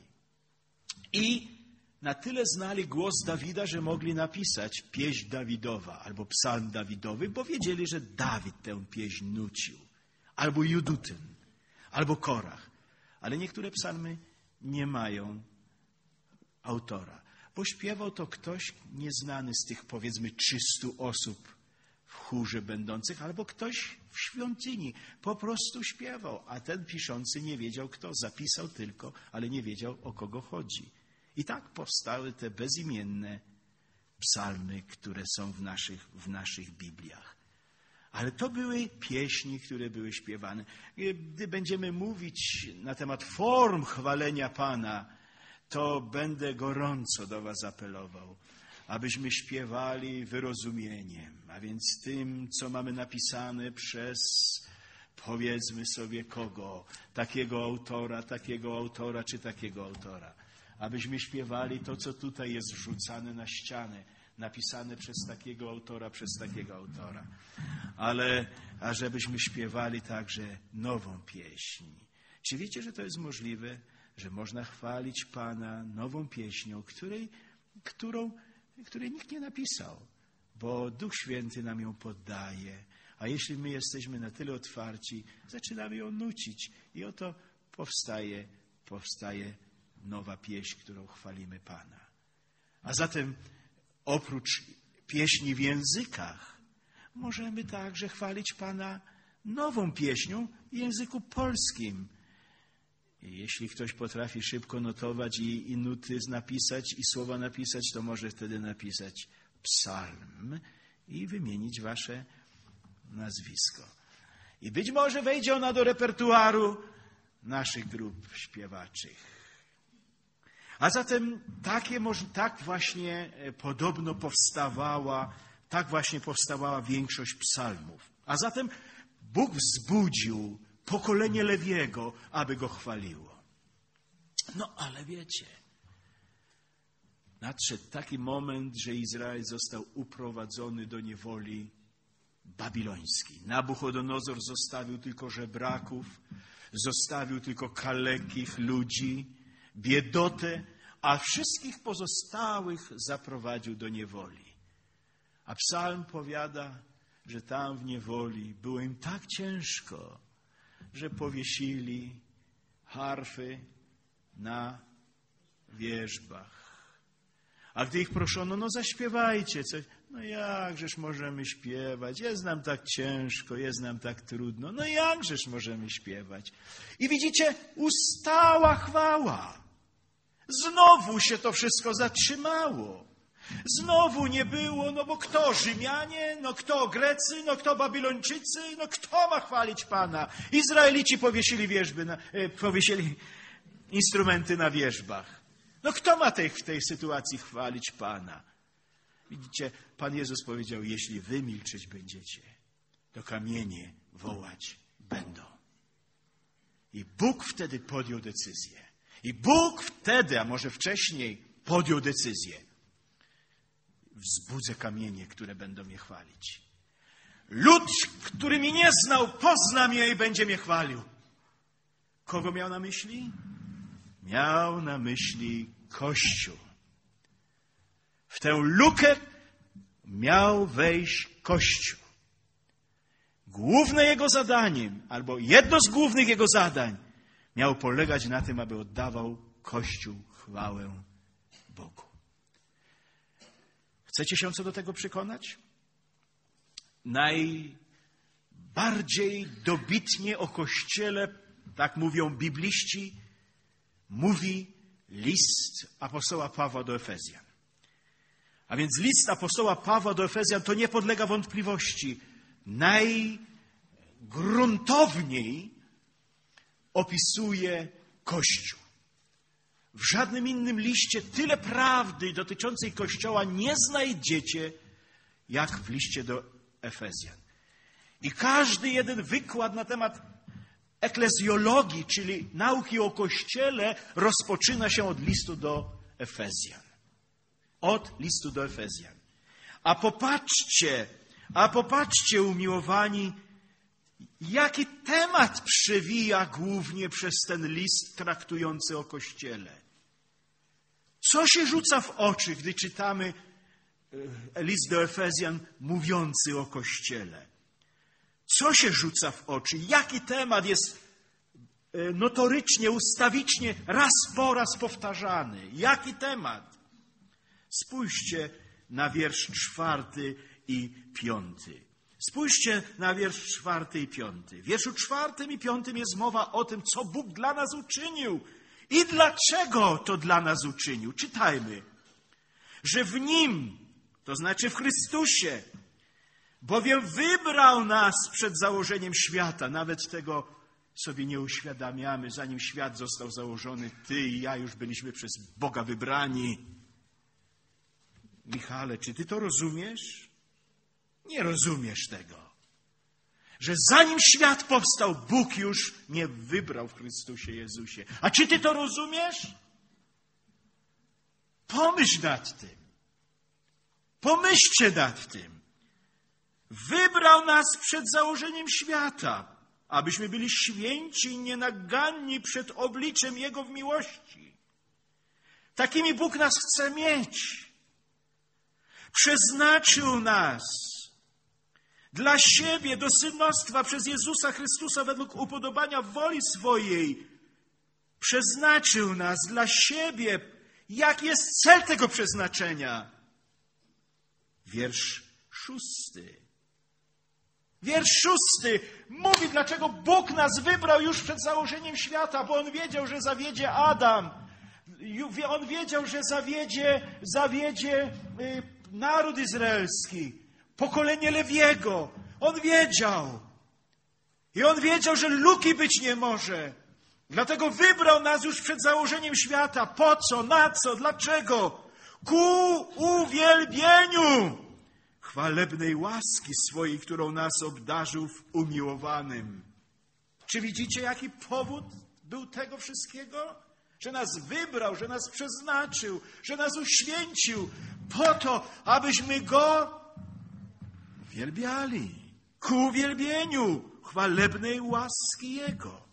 Speaker 1: I na tyle znali głos Dawida, że mogli napisać pieśń Dawidowa albo psalm Dawidowy, bo wiedzieli, że Dawid tę pieśń nucił. Albo Judutyn, albo Korach. Ale niektóre psalmy nie mają autora, bo śpiewał to ktoś nieznany z tych, powiedzmy, 300 osób w chórze będących, albo ktoś w świątyni po prostu śpiewał, a ten piszący nie wiedział kto, zapisał tylko, ale nie wiedział, o kogo chodzi. I tak powstały te bezimienne psalmy, które są w naszych Bibliach. Ale to były pieśni, które były śpiewane. Gdy będziemy mówić na temat form chwalenia Pana, to będę gorąco do was apelował, abyśmy śpiewali wyrozumieniem, a więc tym, co mamy napisane przez, powiedzmy sobie kogo, takiego autora czy takiego autora. Abyśmy śpiewali to, co tutaj jest wrzucane na ścianę, napisane przez takiego autora. Ale ażebyśmy śpiewali także nową pieśń. Czy wiecie, że to jest możliwe? Że można chwalić Pana nową pieśnią, której nikt nie napisał, bo Duch Święty nam ją poddaje. A jeśli my jesteśmy na tyle otwarci, zaczynamy ją nucić i oto powstaje nowa pieśń, którą chwalimy Pana. A zatem oprócz pieśni w językach możemy także chwalić Pana nową pieśnią w języku polskim. Jeśli ktoś potrafi szybko notować i nuty napisać i słowa napisać, to może wtedy napisać psalm i wymienić wasze nazwisko. I być może wejdzie ona do repertuaru naszych grup śpiewaczych. A zatem tak właśnie podobno powstawała większość psalmów. A zatem Bóg wzbudził pokolenie Lewiego, aby go chwaliło. No ale wiecie, nadszedł taki moment, że Izrael został uprowadzony do niewoli babilońskiej. Nabuchodonozor zostawił tylko żebraków, zostawił tylko kalekich ludzi, biedotę, a wszystkich pozostałych zaprowadził do niewoli. A psalm powiada, że tam w niewoli było im tak ciężko, że powiesili harfy na wierzbach. A gdy ich proszono, no zaśpiewajcie coś. No jakżeż możemy śpiewać? Jest nam tak ciężko, jest nam tak trudno. No jakżeż możemy śpiewać? I widzicie, ustała chwała. Znowu się to wszystko zatrzymało. Znowu nie było, no bo kto? Rzymianie? No kto? Grecy? No kto? Babilończycy? No kto ma chwalić Pana? Izraelici powiesili instrumenty na wierzbach. No kto ma w tej sytuacji chwalić Pana? Widzicie, Pan Jezus powiedział, jeśli wy milczeć będziecie, to kamienie wołać będą. I Bóg wtedy podjął decyzję. I Bóg wtedy, a może wcześniej, podjął decyzję. Wzbudzę kamienie, które będą mnie chwalić. Lud, który mnie nie znał, pozna mnie i będzie mnie chwalił. Kogo miał na myśli? Miał na myśli Kościół. W tę lukę miał wejść Kościół. Główne jego zadaniem, albo jedno z głównych jego zadań, miało polegać na tym, aby oddawał Kościół chwałę Bogu. Chcecie się co do tego przekonać? Najbardziej dobitnie o Kościele, tak mówią bibliści, mówi list apostoła Pawła do Efezjan. A więc list apostoła Pawła do Efezjan to nie podlega wątpliwości. Najgruntowniej opisuje Kościół. W żadnym innym liście tyle prawdy dotyczącej Kościoła nie znajdziecie, jak w liście do Efezjan. I każdy jeden wykład na temat eklezjologii, czyli nauki o Kościele, rozpoczyna się od listu do Efezjan. Od listu do Efezjan. A popatrzcie, umiłowani, jaki temat przewija głównie przez ten list traktujący o Kościele. Co się rzuca w oczy, gdy czytamy list do Efezjan mówiący o Kościele? Co się rzuca w oczy? Jaki temat jest notorycznie, ustawicznie, raz po raz powtarzany? Jaki temat? Spójrzcie na wiersz 4 i 5. Spójrzcie na wiersz 4 i 5. W wierszu 4 i 5 jest mowa o tym, co Bóg dla nas uczynił i dlaczego to dla nas uczynił. Czytajmy. Że w Nim, to znaczy w Chrystusie, bowiem wybrał nas przed założeniem świata. Nawet tego sobie nie uświadamiamy. Zanim świat został założony, ty i ja już byliśmy przez Boga wybrani. Michale, czy ty to rozumiesz? Nie rozumiesz tego. Że zanim świat powstał, Bóg już mnie wybrał w Chrystusie Jezusie. A czy ty to rozumiesz? Pomyśl nad tym. Pomyślcie nad tym. Wybrał nas przed założeniem świata, abyśmy byli święci i nienaganni przed obliczem Jego w miłości. Takimi Bóg nas chce mieć. Przeznaczył nas dla siebie do synostwa przez Jezusa Chrystusa według upodobania woli swojej. Przeznaczył nas dla siebie. Jaki jest cel tego przeznaczenia? Wiersz 6. Wiersz 6 mówi, dlaczego Bóg nas wybrał już przed założeniem świata, bo On wiedział, że zawiedzie Adam. On wiedział, że zawiedzie naród izraelski, pokolenie Lewiego. On wiedział. I On wiedział, że luki być nie może. Dlatego wybrał nas już przed założeniem świata. Po co? Na co? Dlaczego? Ku uwielbieniu chwalebnej łaski swojej, którą nas obdarzył w umiłowanym. Czy widzicie, jaki powód był tego wszystkiego? Że nas wybrał, że nas przeznaczył, że nas uświęcił po to, abyśmy Go uwielbiali. Ku uwielbieniu chwalebnej łaski Jego.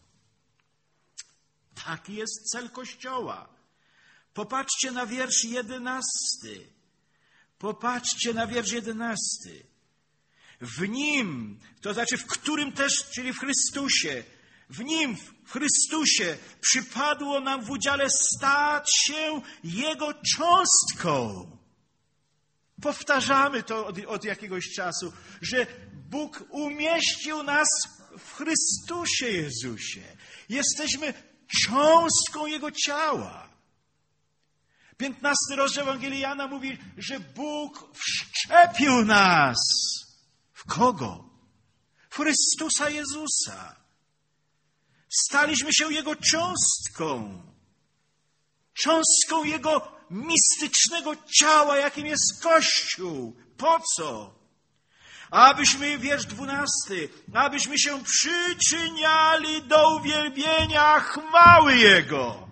Speaker 1: Taki jest cel Kościoła. Popatrzcie na wiersz 11. Popatrzcie na wiersz 11. W Nim, to znaczy w którym też, czyli w Chrystusie, w Nim, w Chrystusie przypadło nam w udziale stać się Jego cząstką. Powtarzamy to od jakiegoś czasu, że Bóg umieścił nas w Chrystusie Jezusie. Jesteśmy cząstką Jego ciała. 15 rozdział Ewangelii Jana mówi, że Bóg wszczepił nas. W kogo? W Chrystusa Jezusa. Staliśmy się Jego cząstką. Cząstką Jego mistycznego ciała, jakim jest Kościół. Po co? Abyśmy, wiersz 12, abyśmy się przyczyniali do uwielbienia chwały Jego.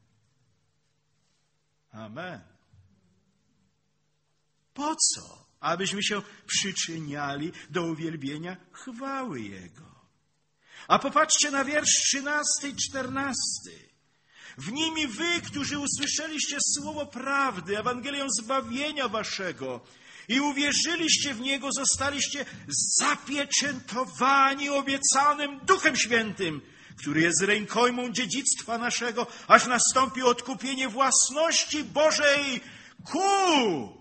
Speaker 1: Amen. Po co? Abyśmy się przyczyniali do uwielbienia chwały Jego. A popatrzcie na wiersz 13 i 14. W nimi wy, którzy usłyszeliście słowo prawdy, Ewangelię zbawienia waszego i uwierzyliście w Niego, zostaliście zapieczętowani obiecanym Duchem Świętym, który jest rękojmą dziedzictwa naszego, aż nastąpi odkupienie własności Bożej ku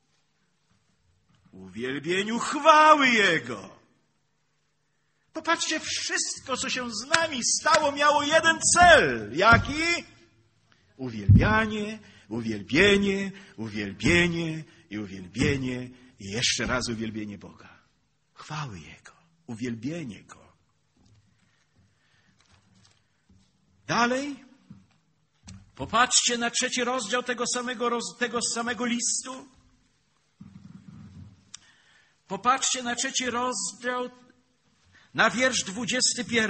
Speaker 1: uwielbieniu chwały Jego. Popatrzcie, wszystko, co się z nami stało, miało jeden cel. Jaki? Uwielbianie, uwielbienie, uwielbienie i uwielbienie i jeszcze raz uwielbienie Boga. Chwały Jego, uwielbienie Go. Dalej, popatrzcie na 3 rozdział tego samego listu. Popatrzcie na 3 rozdział, na wiersz 21.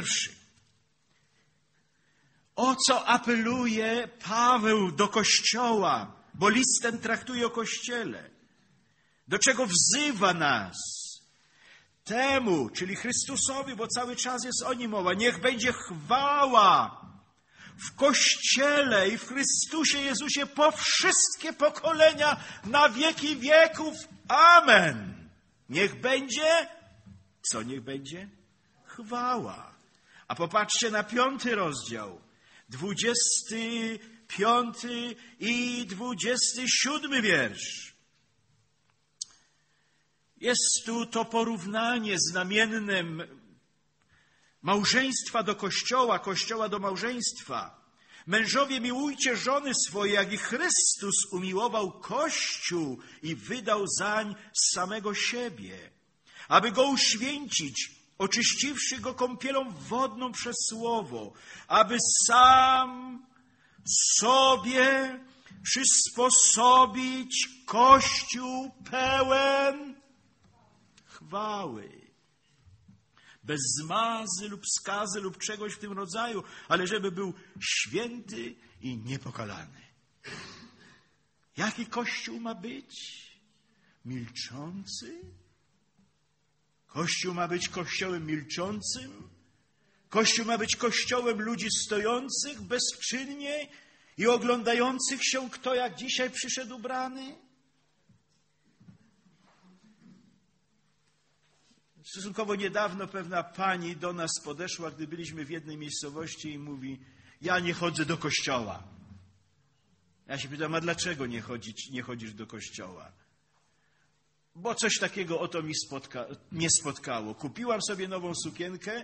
Speaker 1: O co apeluje Paweł do Kościoła, bo list ten traktuje o Kościele. Do czego wzywa nas? Temu, czyli Chrystusowi, bo cały czas jest o Nim mowa. Niech będzie chwała w Kościele i w Chrystusie Jezusie po wszystkie pokolenia na wieki wieków. Amen. Niech będzie, co niech będzie? Chwała. A popatrzcie na 5 rozdział, 25 i 27 wiersz. Jest tu to porównanie znamienne małżeństwa do Kościoła, Kościoła do małżeństwa. Mężowie, miłujcie żony swoje, jak i Chrystus umiłował Kościół i wydał zań samego siebie, aby go uświęcić, oczyściwszy go kąpielą wodną przez słowo, aby sam sobie przysposobić Kościół pełen chwały. Bez zmazy lub skazy lub czegoś w tym rodzaju, ale żeby był święty i niepokalany. Jaki Kościół ma być? Milczący? Kościół ma być Kościołem milczącym? Kościół ma być Kościołem ludzi stojących bezczynnie i oglądających się, kto jak dzisiaj przyszedł ubrany? Stosunkowo niedawno pewna pani do nas podeszła, gdy byliśmy w jednej miejscowości i mówi: ja nie chodzę do kościoła. Ja się pytam: a dlaczego nie chodzisz do kościoła? Bo coś takiego oto mnie spotkało. Kupiłam sobie nową sukienkę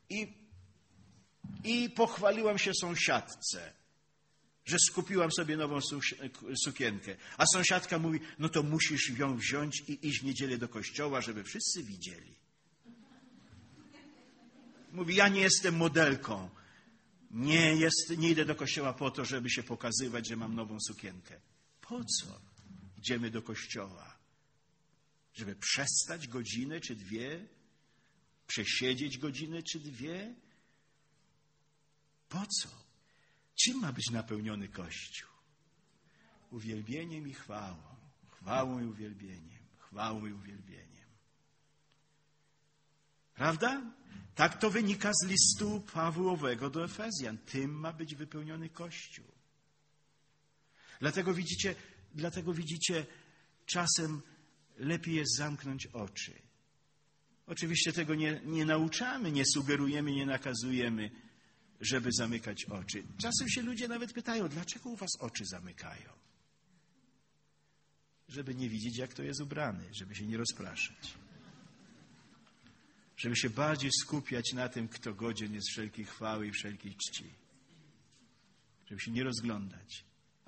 Speaker 1: i pochwaliłam się sąsiadce, że skupiłam sobie nową sukienkę. A sąsiadka mówi: no to musisz ją wziąć i iść w niedzielę do kościoła, żeby wszyscy widzieli. Mówi: ja nie jestem modelką. Nie idę do kościoła po to, żeby się pokazywać, że mam nową sukienkę. Po co idziemy do kościoła? Żeby przestać godzinę czy 2? Przesiedzieć godzinę czy 2? Po co? Czym ma być napełniony Kościół? Uwielbieniem i chwałą. Chwałą i uwielbieniem. Chwałą i uwielbieniem. Prawda? Tak to wynika z listu Pawłowego do Efezjan. Tym ma być wypełniony Kościół. Dlatego widzicie, czasem lepiej jest zamknąć oczy. Oczywiście tego nie nauczamy, nie sugerujemy, nie nakazujemy, żeby zamykać oczy. Czasem się ludzie nawet pytają: dlaczego u was oczy zamykają? Żeby nie widzieć, jak to jest ubrany, żeby się nie rozpraszać. Żeby się bardziej skupiać na tym, kto godzien jest wszelkiej chwały i wszelkiej czci. Żeby się nie rozglądać.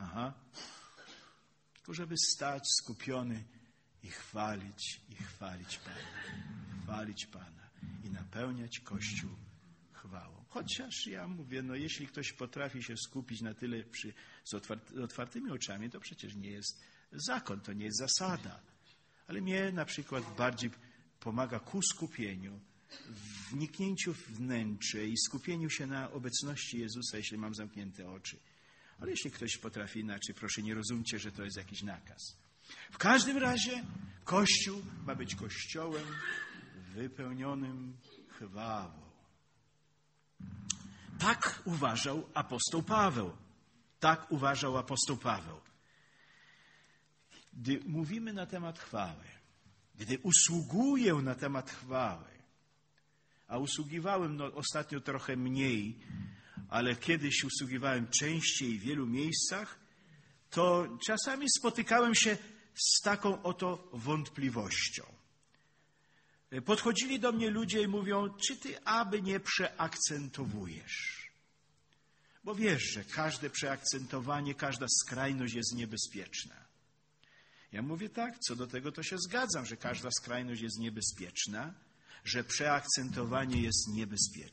Speaker 1: Tylko żeby stać skupiony i chwalić Pana. Chwalić Pana i napełniać Kościół chwałą. Chociaż ja mówię, jeśli ktoś potrafi się skupić na tyle z otwartymi oczami, to przecież nie jest zakon, to nie jest zasada. Ale mnie na przykład bardziej pomaga ku skupieniu, wniknięciu w wnętrze i skupieniu się na obecności Jezusa, jeśli mam zamknięte oczy. Ale jeśli ktoś potrafi inaczej, proszę nie rozumcie, że to jest jakiś nakaz. W każdym razie Kościół ma być Kościołem wypełnionym chwałą. Tak uważał apostoł Paweł. Tak uważał apostoł Paweł. Gdy mówimy na temat chwały, gdy usługuję na temat chwały, a usługiwałem ostatnio trochę mniej, ale kiedyś usługiwałem częściej w wielu miejscach, to czasami spotykałem się z taką oto wątpliwością. Podchodzili do mnie ludzie i mówią: czy ty aby nie przeakcentowujesz? Bo wiesz, że każde przeakcentowanie, każda skrajność jest niebezpieczna. Ja mówię: tak, co do tego to się zgadzam, że każda skrajność jest niebezpieczna, że przeakcentowanie jest niebezpieczne.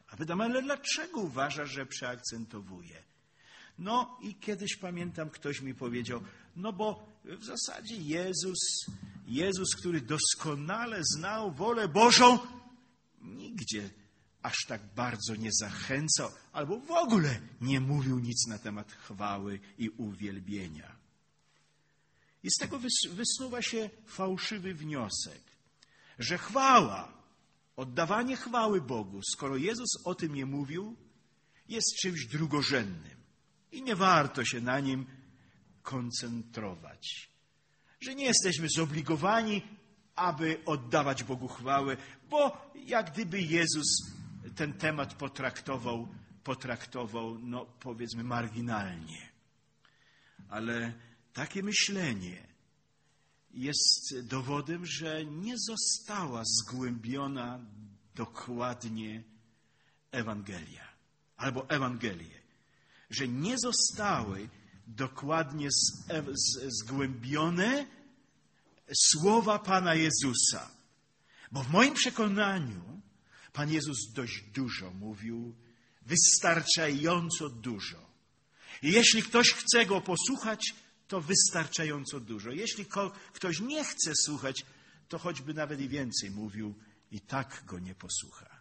Speaker 1: A pytam, ale dlaczego uważasz, że przeakcentowuje? No i kiedyś pamiętam, ktoś mi powiedział, no bo w zasadzie Jezus, który doskonale znał wolę Bożą, nigdzie aż tak bardzo nie zachęcał, albo w ogóle nie mówił nic na temat chwały i uwielbienia. I z tego wysnuwa się fałszywy wniosek, że chwała, oddawanie chwały Bogu, skoro Jezus o tym nie mówił, jest czymś drugorzędnym i nie warto się na nim koncentrować. Że nie jesteśmy zobligowani, aby oddawać Bogu chwałę, bo jak gdyby Jezus ten temat potraktował, no powiedzmy marginalnie. Ale takie myślenie jest dowodem, że nie została zgłębiona dokładnie Ewangelia albo Ewangelie. Że nie zostały dokładnie zgłębione słowa Pana Jezusa. Bo w moim przekonaniu Pan Jezus dość dużo mówił, wystarczająco dużo. I jeśli ktoś chce Go posłuchać, to wystarczająco dużo. Jeśli ktoś nie chce słuchać, to choćby nawet i więcej mówił, i tak Go nie posłucha.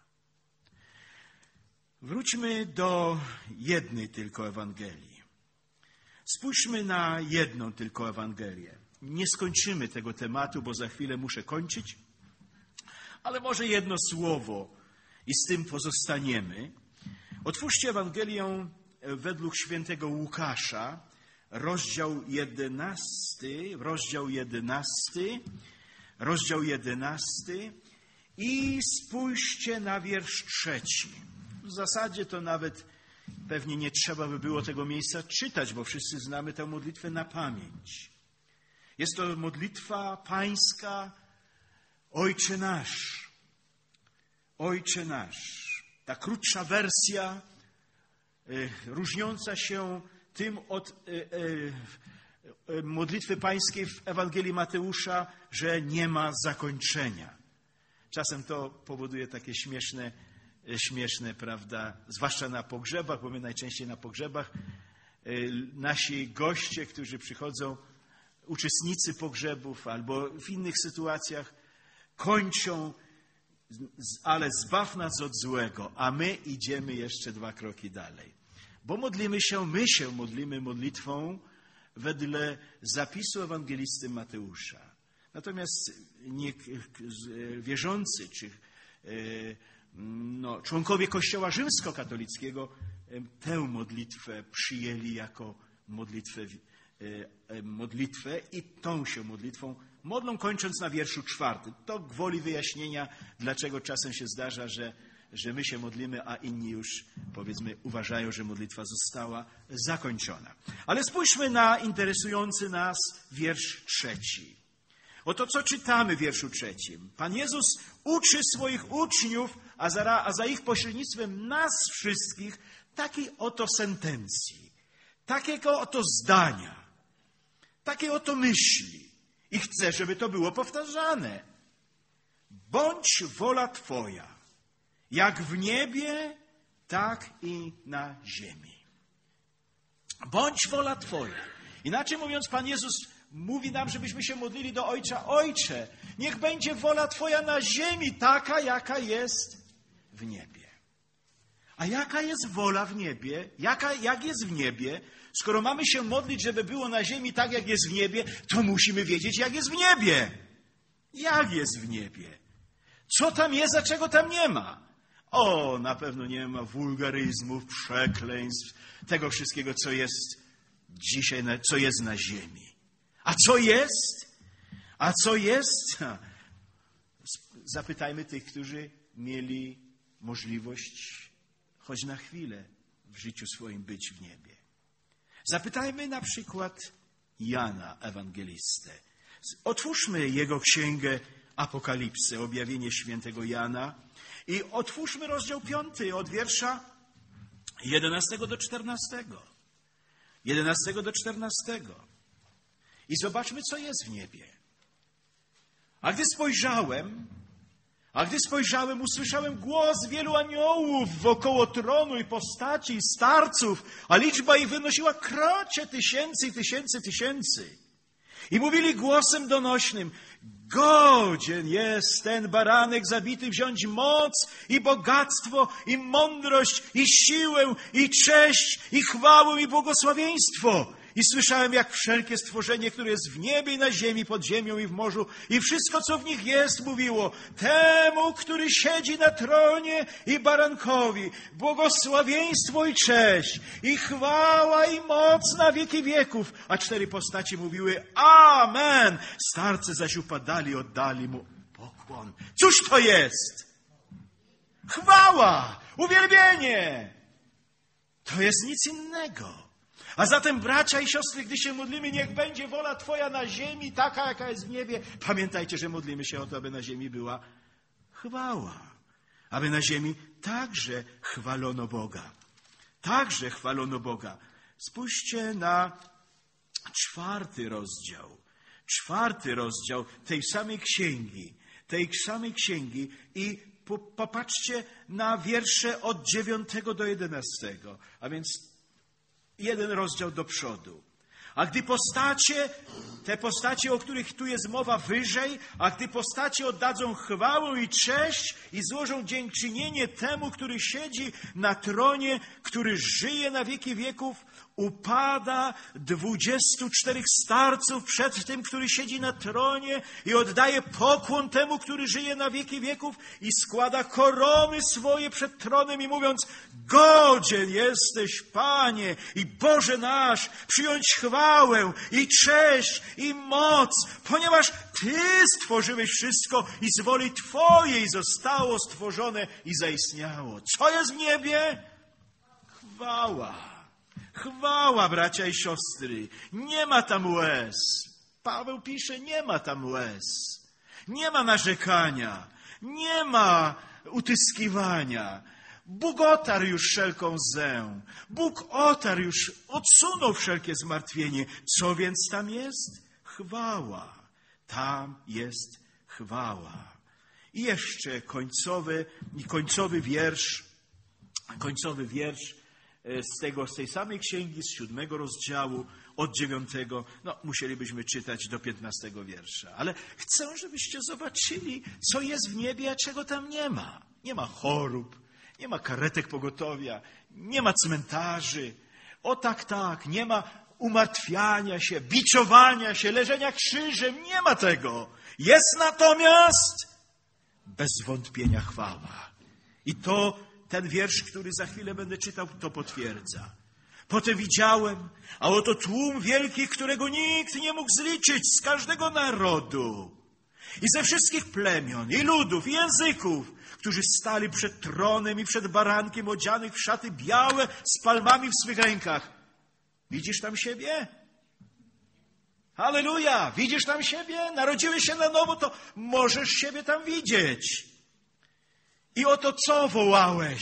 Speaker 1: Wróćmy do jednej tylko Ewangelii. Spójrzmy na jedną tylko Ewangelię. Nie skończymy tego tematu, bo za chwilę muszę kończyć, ale może jedno słowo i z tym pozostaniemy. Otwórzcie Ewangelię według świętego Łukasza, rozdział 11 i spójrzcie na wiersz 3. W zasadzie to nawet pewnie nie trzeba by było tego miejsca czytać, bo wszyscy znamy tę modlitwę na pamięć. Jest to modlitwa pańska, Ojcze nasz. Ojcze nasz. Ta krótsza wersja, różniąca się tym od modlitwy pańskiej w Ewangelii Mateusza, że nie ma zakończenia. Czasem to powoduje takie śmieszne, prawda, zwłaszcza na pogrzebach, bo my najczęściej na pogrzebach nasi goście, którzy przychodzą, uczestnicy pogrzebów albo w innych sytuacjach, kończą, ale zbaw nas od złego, a my idziemy jeszcze 2 kroki dalej. Bo my się modlimy modlitwą wedle zapisu ewangelisty Mateusza. Natomiast wierzący czy członkowie Kościoła rzymskokatolickiego tę modlitwę przyjęli jako modlitwę i tą się modlitwą modlą, kończąc na wierszu 4. To gwoli wyjaśnienia, dlaczego czasem się zdarza, że my się modlimy, a inni już, powiedzmy, uważają, że modlitwa została zakończona. Ale spójrzmy na interesujący nas wiersz 3. Oto co czytamy w wierszu 3. Pan Jezus uczy swoich uczniów, a za ich pośrednictwem nas wszystkich, takiej oto sentencji, takiego oto zdania, takiej oto myśli. I chce, żeby to było powtarzane. Bądź wola Twoja, jak w niebie, tak i na ziemi. Bądź wola Twoja. Inaczej mówiąc, Pan Jezus mówi nam, żebyśmy się modlili do Ojca. Ojcze, niech będzie wola Twoja na ziemi taka, jaka jest w niebie. A jaka jest wola w niebie? Jak jest w niebie? Skoro mamy się modlić, żeby było na ziemi tak, jak jest w niebie, to musimy wiedzieć, jak jest w niebie. Jak jest w niebie? Co tam jest, a czego tam nie ma? O, na pewno nie ma wulgaryzmów, przekleństw, tego wszystkiego, co jest dzisiaj, co jest na ziemi. A co jest? A co jest? Zapytajmy tych, którzy mieli możliwość choć na chwilę w życiu swoim być w niebie. Zapytajmy na przykład Jana Ewangelistę. Otwórzmy jego księgę Apokalipsy, objawienie świętego Jana i otwórzmy rozdział 5 od wiersza 11 do 14. 11 do 14. I zobaczmy, co jest w niebie. A gdy spojrzałem, A gdy spojrzałem, usłyszałem głos wielu aniołów wokoło tronu i postaci i starców, a liczba ich wynosiła krocie tysięcy i tysięcy tysięcy. I mówili głosem donośnym: godzien jest ten baranek zabity wziąć moc i bogactwo i mądrość i siłę i cześć i chwałę i błogosławieństwo. I słyszałem, jak wszelkie stworzenie, które jest w niebie i na ziemi, pod ziemią i w morzu, i wszystko, co w nich jest, mówiło: temu, który siedzi na tronie i barankowi, błogosławieństwo i cześć, i chwała i moc na wieki wieków. A 4 postaci mówiły: amen. Starcy zaś upadali i oddali mu pokłon. Cóż to jest? Chwała, uwielbienie. To jest nic innego. A zatem, bracia i siostry, gdy się modlimy, niech będzie wola Twoja na ziemi, taka, jaka jest w niebie. Pamiętajcie, że modlimy się o to, aby na ziemi była chwała. Aby na ziemi także chwalono Boga. Także chwalono Boga. Spójrzcie na 4 rozdział. 4 rozdział tej samej księgi i popatrzcie na wiersze od 9 do 11. A więc 1 rozdział do przodu. A gdy te postacie, o których tu jest mowa wyżej, a gdy postacie oddadzą chwałę i cześć i złożą dziękczynienie temu, który siedzi na tronie, który żyje na wieki wieków, upada 24 starców przed tym, który siedzi na tronie i oddaje pokłon temu, który żyje na wieki wieków i składa korony swoje przed tronem i mówiąc: godzien jesteś, Panie i Boże nasz, przyjąć chwałę i cześć i moc, ponieważ Ty stworzyłeś wszystko i z woli Twojej zostało stworzone i zaistniało. Co jest w niebie? Chwała. Chwała, bracia i siostry. Nie ma tam łez. Paweł pisze: nie ma tam łez. Nie ma narzekania. Nie ma utyskiwania. Bóg otarł już wszelką zę. Bóg odsunął wszelkie zmartwienie. Co więc tam jest? Chwała. Tam jest chwała. I jeszcze końcowy wiersz z tej samej księgi, z 7 rozdziału, od 9. Musielibyśmy czytać do 15 wiersza. Ale chcę, żebyście zobaczyli, co jest w niebie, a czego tam nie ma. Nie ma chorób, nie ma karetek pogotowia, nie ma cmentarzy. O tak, nie ma umartwiania się, biczowania się, leżenia krzyżem. Nie ma tego. Jest natomiast bez wątpienia chwała. I ten wiersz, który za chwilę będę czytał, to potwierdza. Potem widziałem, a oto tłum wielki, którego nikt nie mógł zliczyć, z każdego narodu i ze wszystkich plemion, i ludów, i języków, którzy stali przed tronem i przed barankiem, odzianych w szaty białe, z palmami w swych rękach. Widzisz tam siebie? Halleluja! Widzisz tam siebie? Narodziłeś się na nowo, to możesz siebie tam widzieć. I oto co wołałeś?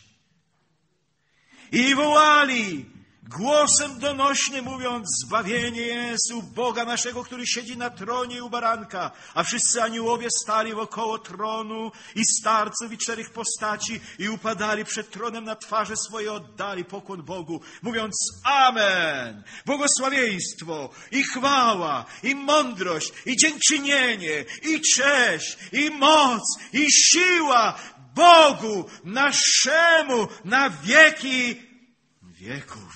Speaker 1: I wołali głosem donośnym, mówiąc: zbawienie jest u Boga naszego, który siedzi na tronie i u baranka. A wszyscy aniołowie stali wokoło tronu i starców i 4 postaci i upadali przed tronem na twarze swoje, oddali pokłon Bogu, mówiąc: amen. Błogosławieństwo i chwała i mądrość i dziękczynienie i cześć i moc i siła Bogu naszemu na wieki wieków.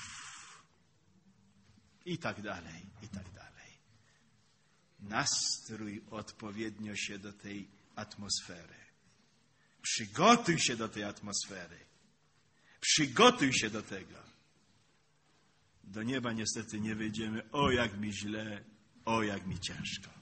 Speaker 1: I tak dalej, i tak dalej. Nastrój odpowiednio się do tej atmosfery. Przygotuj się do tej atmosfery. Przygotuj się do tego. Do nieba niestety nie wyjdziemy. O, jak mi źle, o, jak mi ciężko.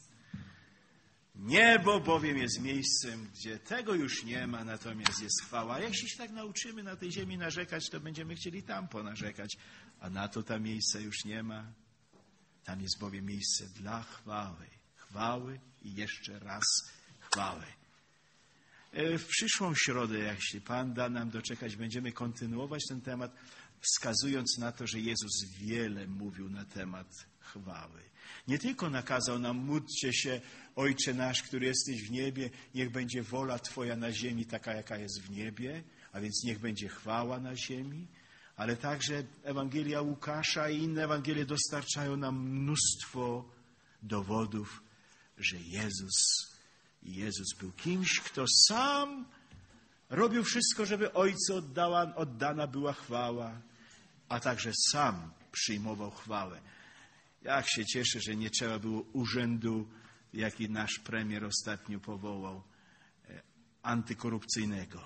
Speaker 1: Niebo bowiem jest miejscem, gdzie tego już nie ma, natomiast jest chwała. A jeśli się tak nauczymy na tej ziemi narzekać, to będziemy chcieli tam ponarzekać. A na to tam miejsca już nie ma. Tam jest bowiem miejsce dla chwały. Chwały i jeszcze raz chwały. W przyszłą środę, jeśli Pan da nam doczekać, będziemy kontynuować ten temat, wskazując na to, że Jezus wiele mówił na temat chwały. Nie tylko nakazał nam: módlcie się, Ojcze nasz, który jesteś w niebie, niech będzie wola Twoja na ziemi taka, jaka jest w niebie, a więc niech będzie chwała na ziemi, ale także Ewangelia Łukasza i inne Ewangelie dostarczają nam mnóstwo dowodów, że Jezus był kimś, kto sam robił wszystko, żeby Ojcu oddana była chwała, a także sam przyjmował chwałę. Jak się cieszę, że nie trzeba było urzędu, jaki nasz premier ostatnio powołał, antykorupcyjnego.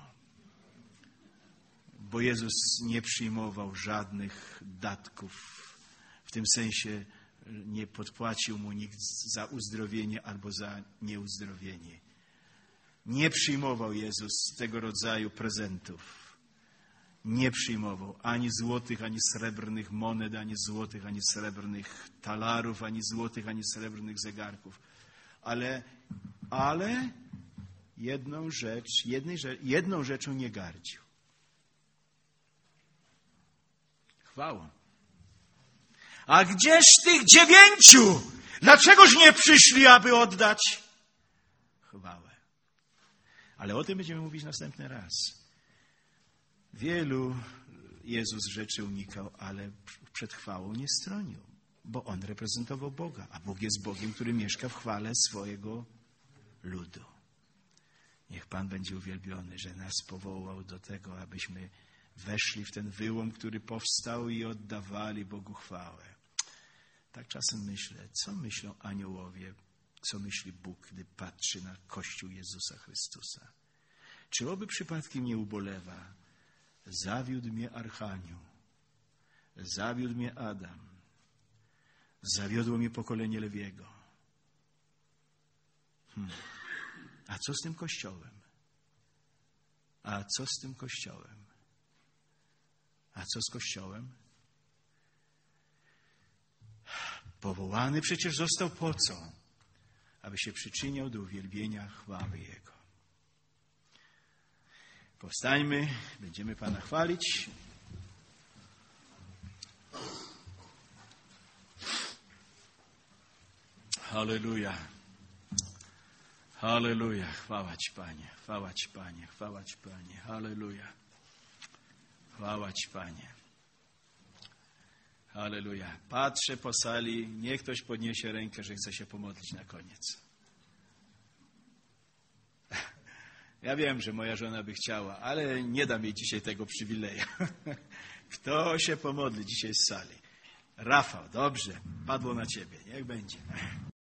Speaker 1: Bo Jezus nie przyjmował żadnych datków. W tym sensie nie podpłacił mu nikt za uzdrowienie albo za nieuzdrowienie. Nie przyjmował Jezus tego rodzaju prezentów. Nie przyjmował ani złotych, ani srebrnych monet, ani złotych, ani srebrnych talarów, ani złotych, ani srebrnych zegarków. Ale jedną rzeczą nie gardził. Chwałą. A gdzież tych 9? Dlaczegoż nie przyszli, aby oddać chwałę? Ale o tym będziemy mówić następny raz. Wielu Jezus rzeczy unikał, ale przed chwałą nie stronił, bo On reprezentował Boga, a Bóg jest Bogiem, który mieszka w chwale swojego ludu. Niech Pan będzie uwielbiony, że nas powołał do tego, abyśmy weszli w ten wyłom, który powstał i oddawali Bogu chwałę. Tak czasem myślę, co myślą aniołowie, co myśli Bóg, gdy patrzy na Kościół Jezusa Chrystusa. Czy oby przypadkiem nie ubolewa: zawiódł mnie Archanioł, zawiódł mnie Adam, zawiodło mnie pokolenie Lewiego. A co z tym Kościołem? A co z tym Kościołem? A co z Kościołem? Powołany przecież został po co? Aby się przyczyniał do uwielbienia chwały Jego. Powstańmy, będziemy Pana chwalić. Halleluja. Halleluja. Chwała Ci, Panie. Chwała Ci, Panie. Chwała Ci, Panie. Halleluja. Chwała Ci, Panie. Halleluja. Patrzę po sali, niech ktoś podniesie rękę, że chce się pomodlić na koniec. Ja wiem, że moja żona by chciała, ale nie dam jej dzisiaj tego przywileju. Kto się pomodli dzisiaj z sali? Rafał, dobrze, padło na Ciebie, niech będzie.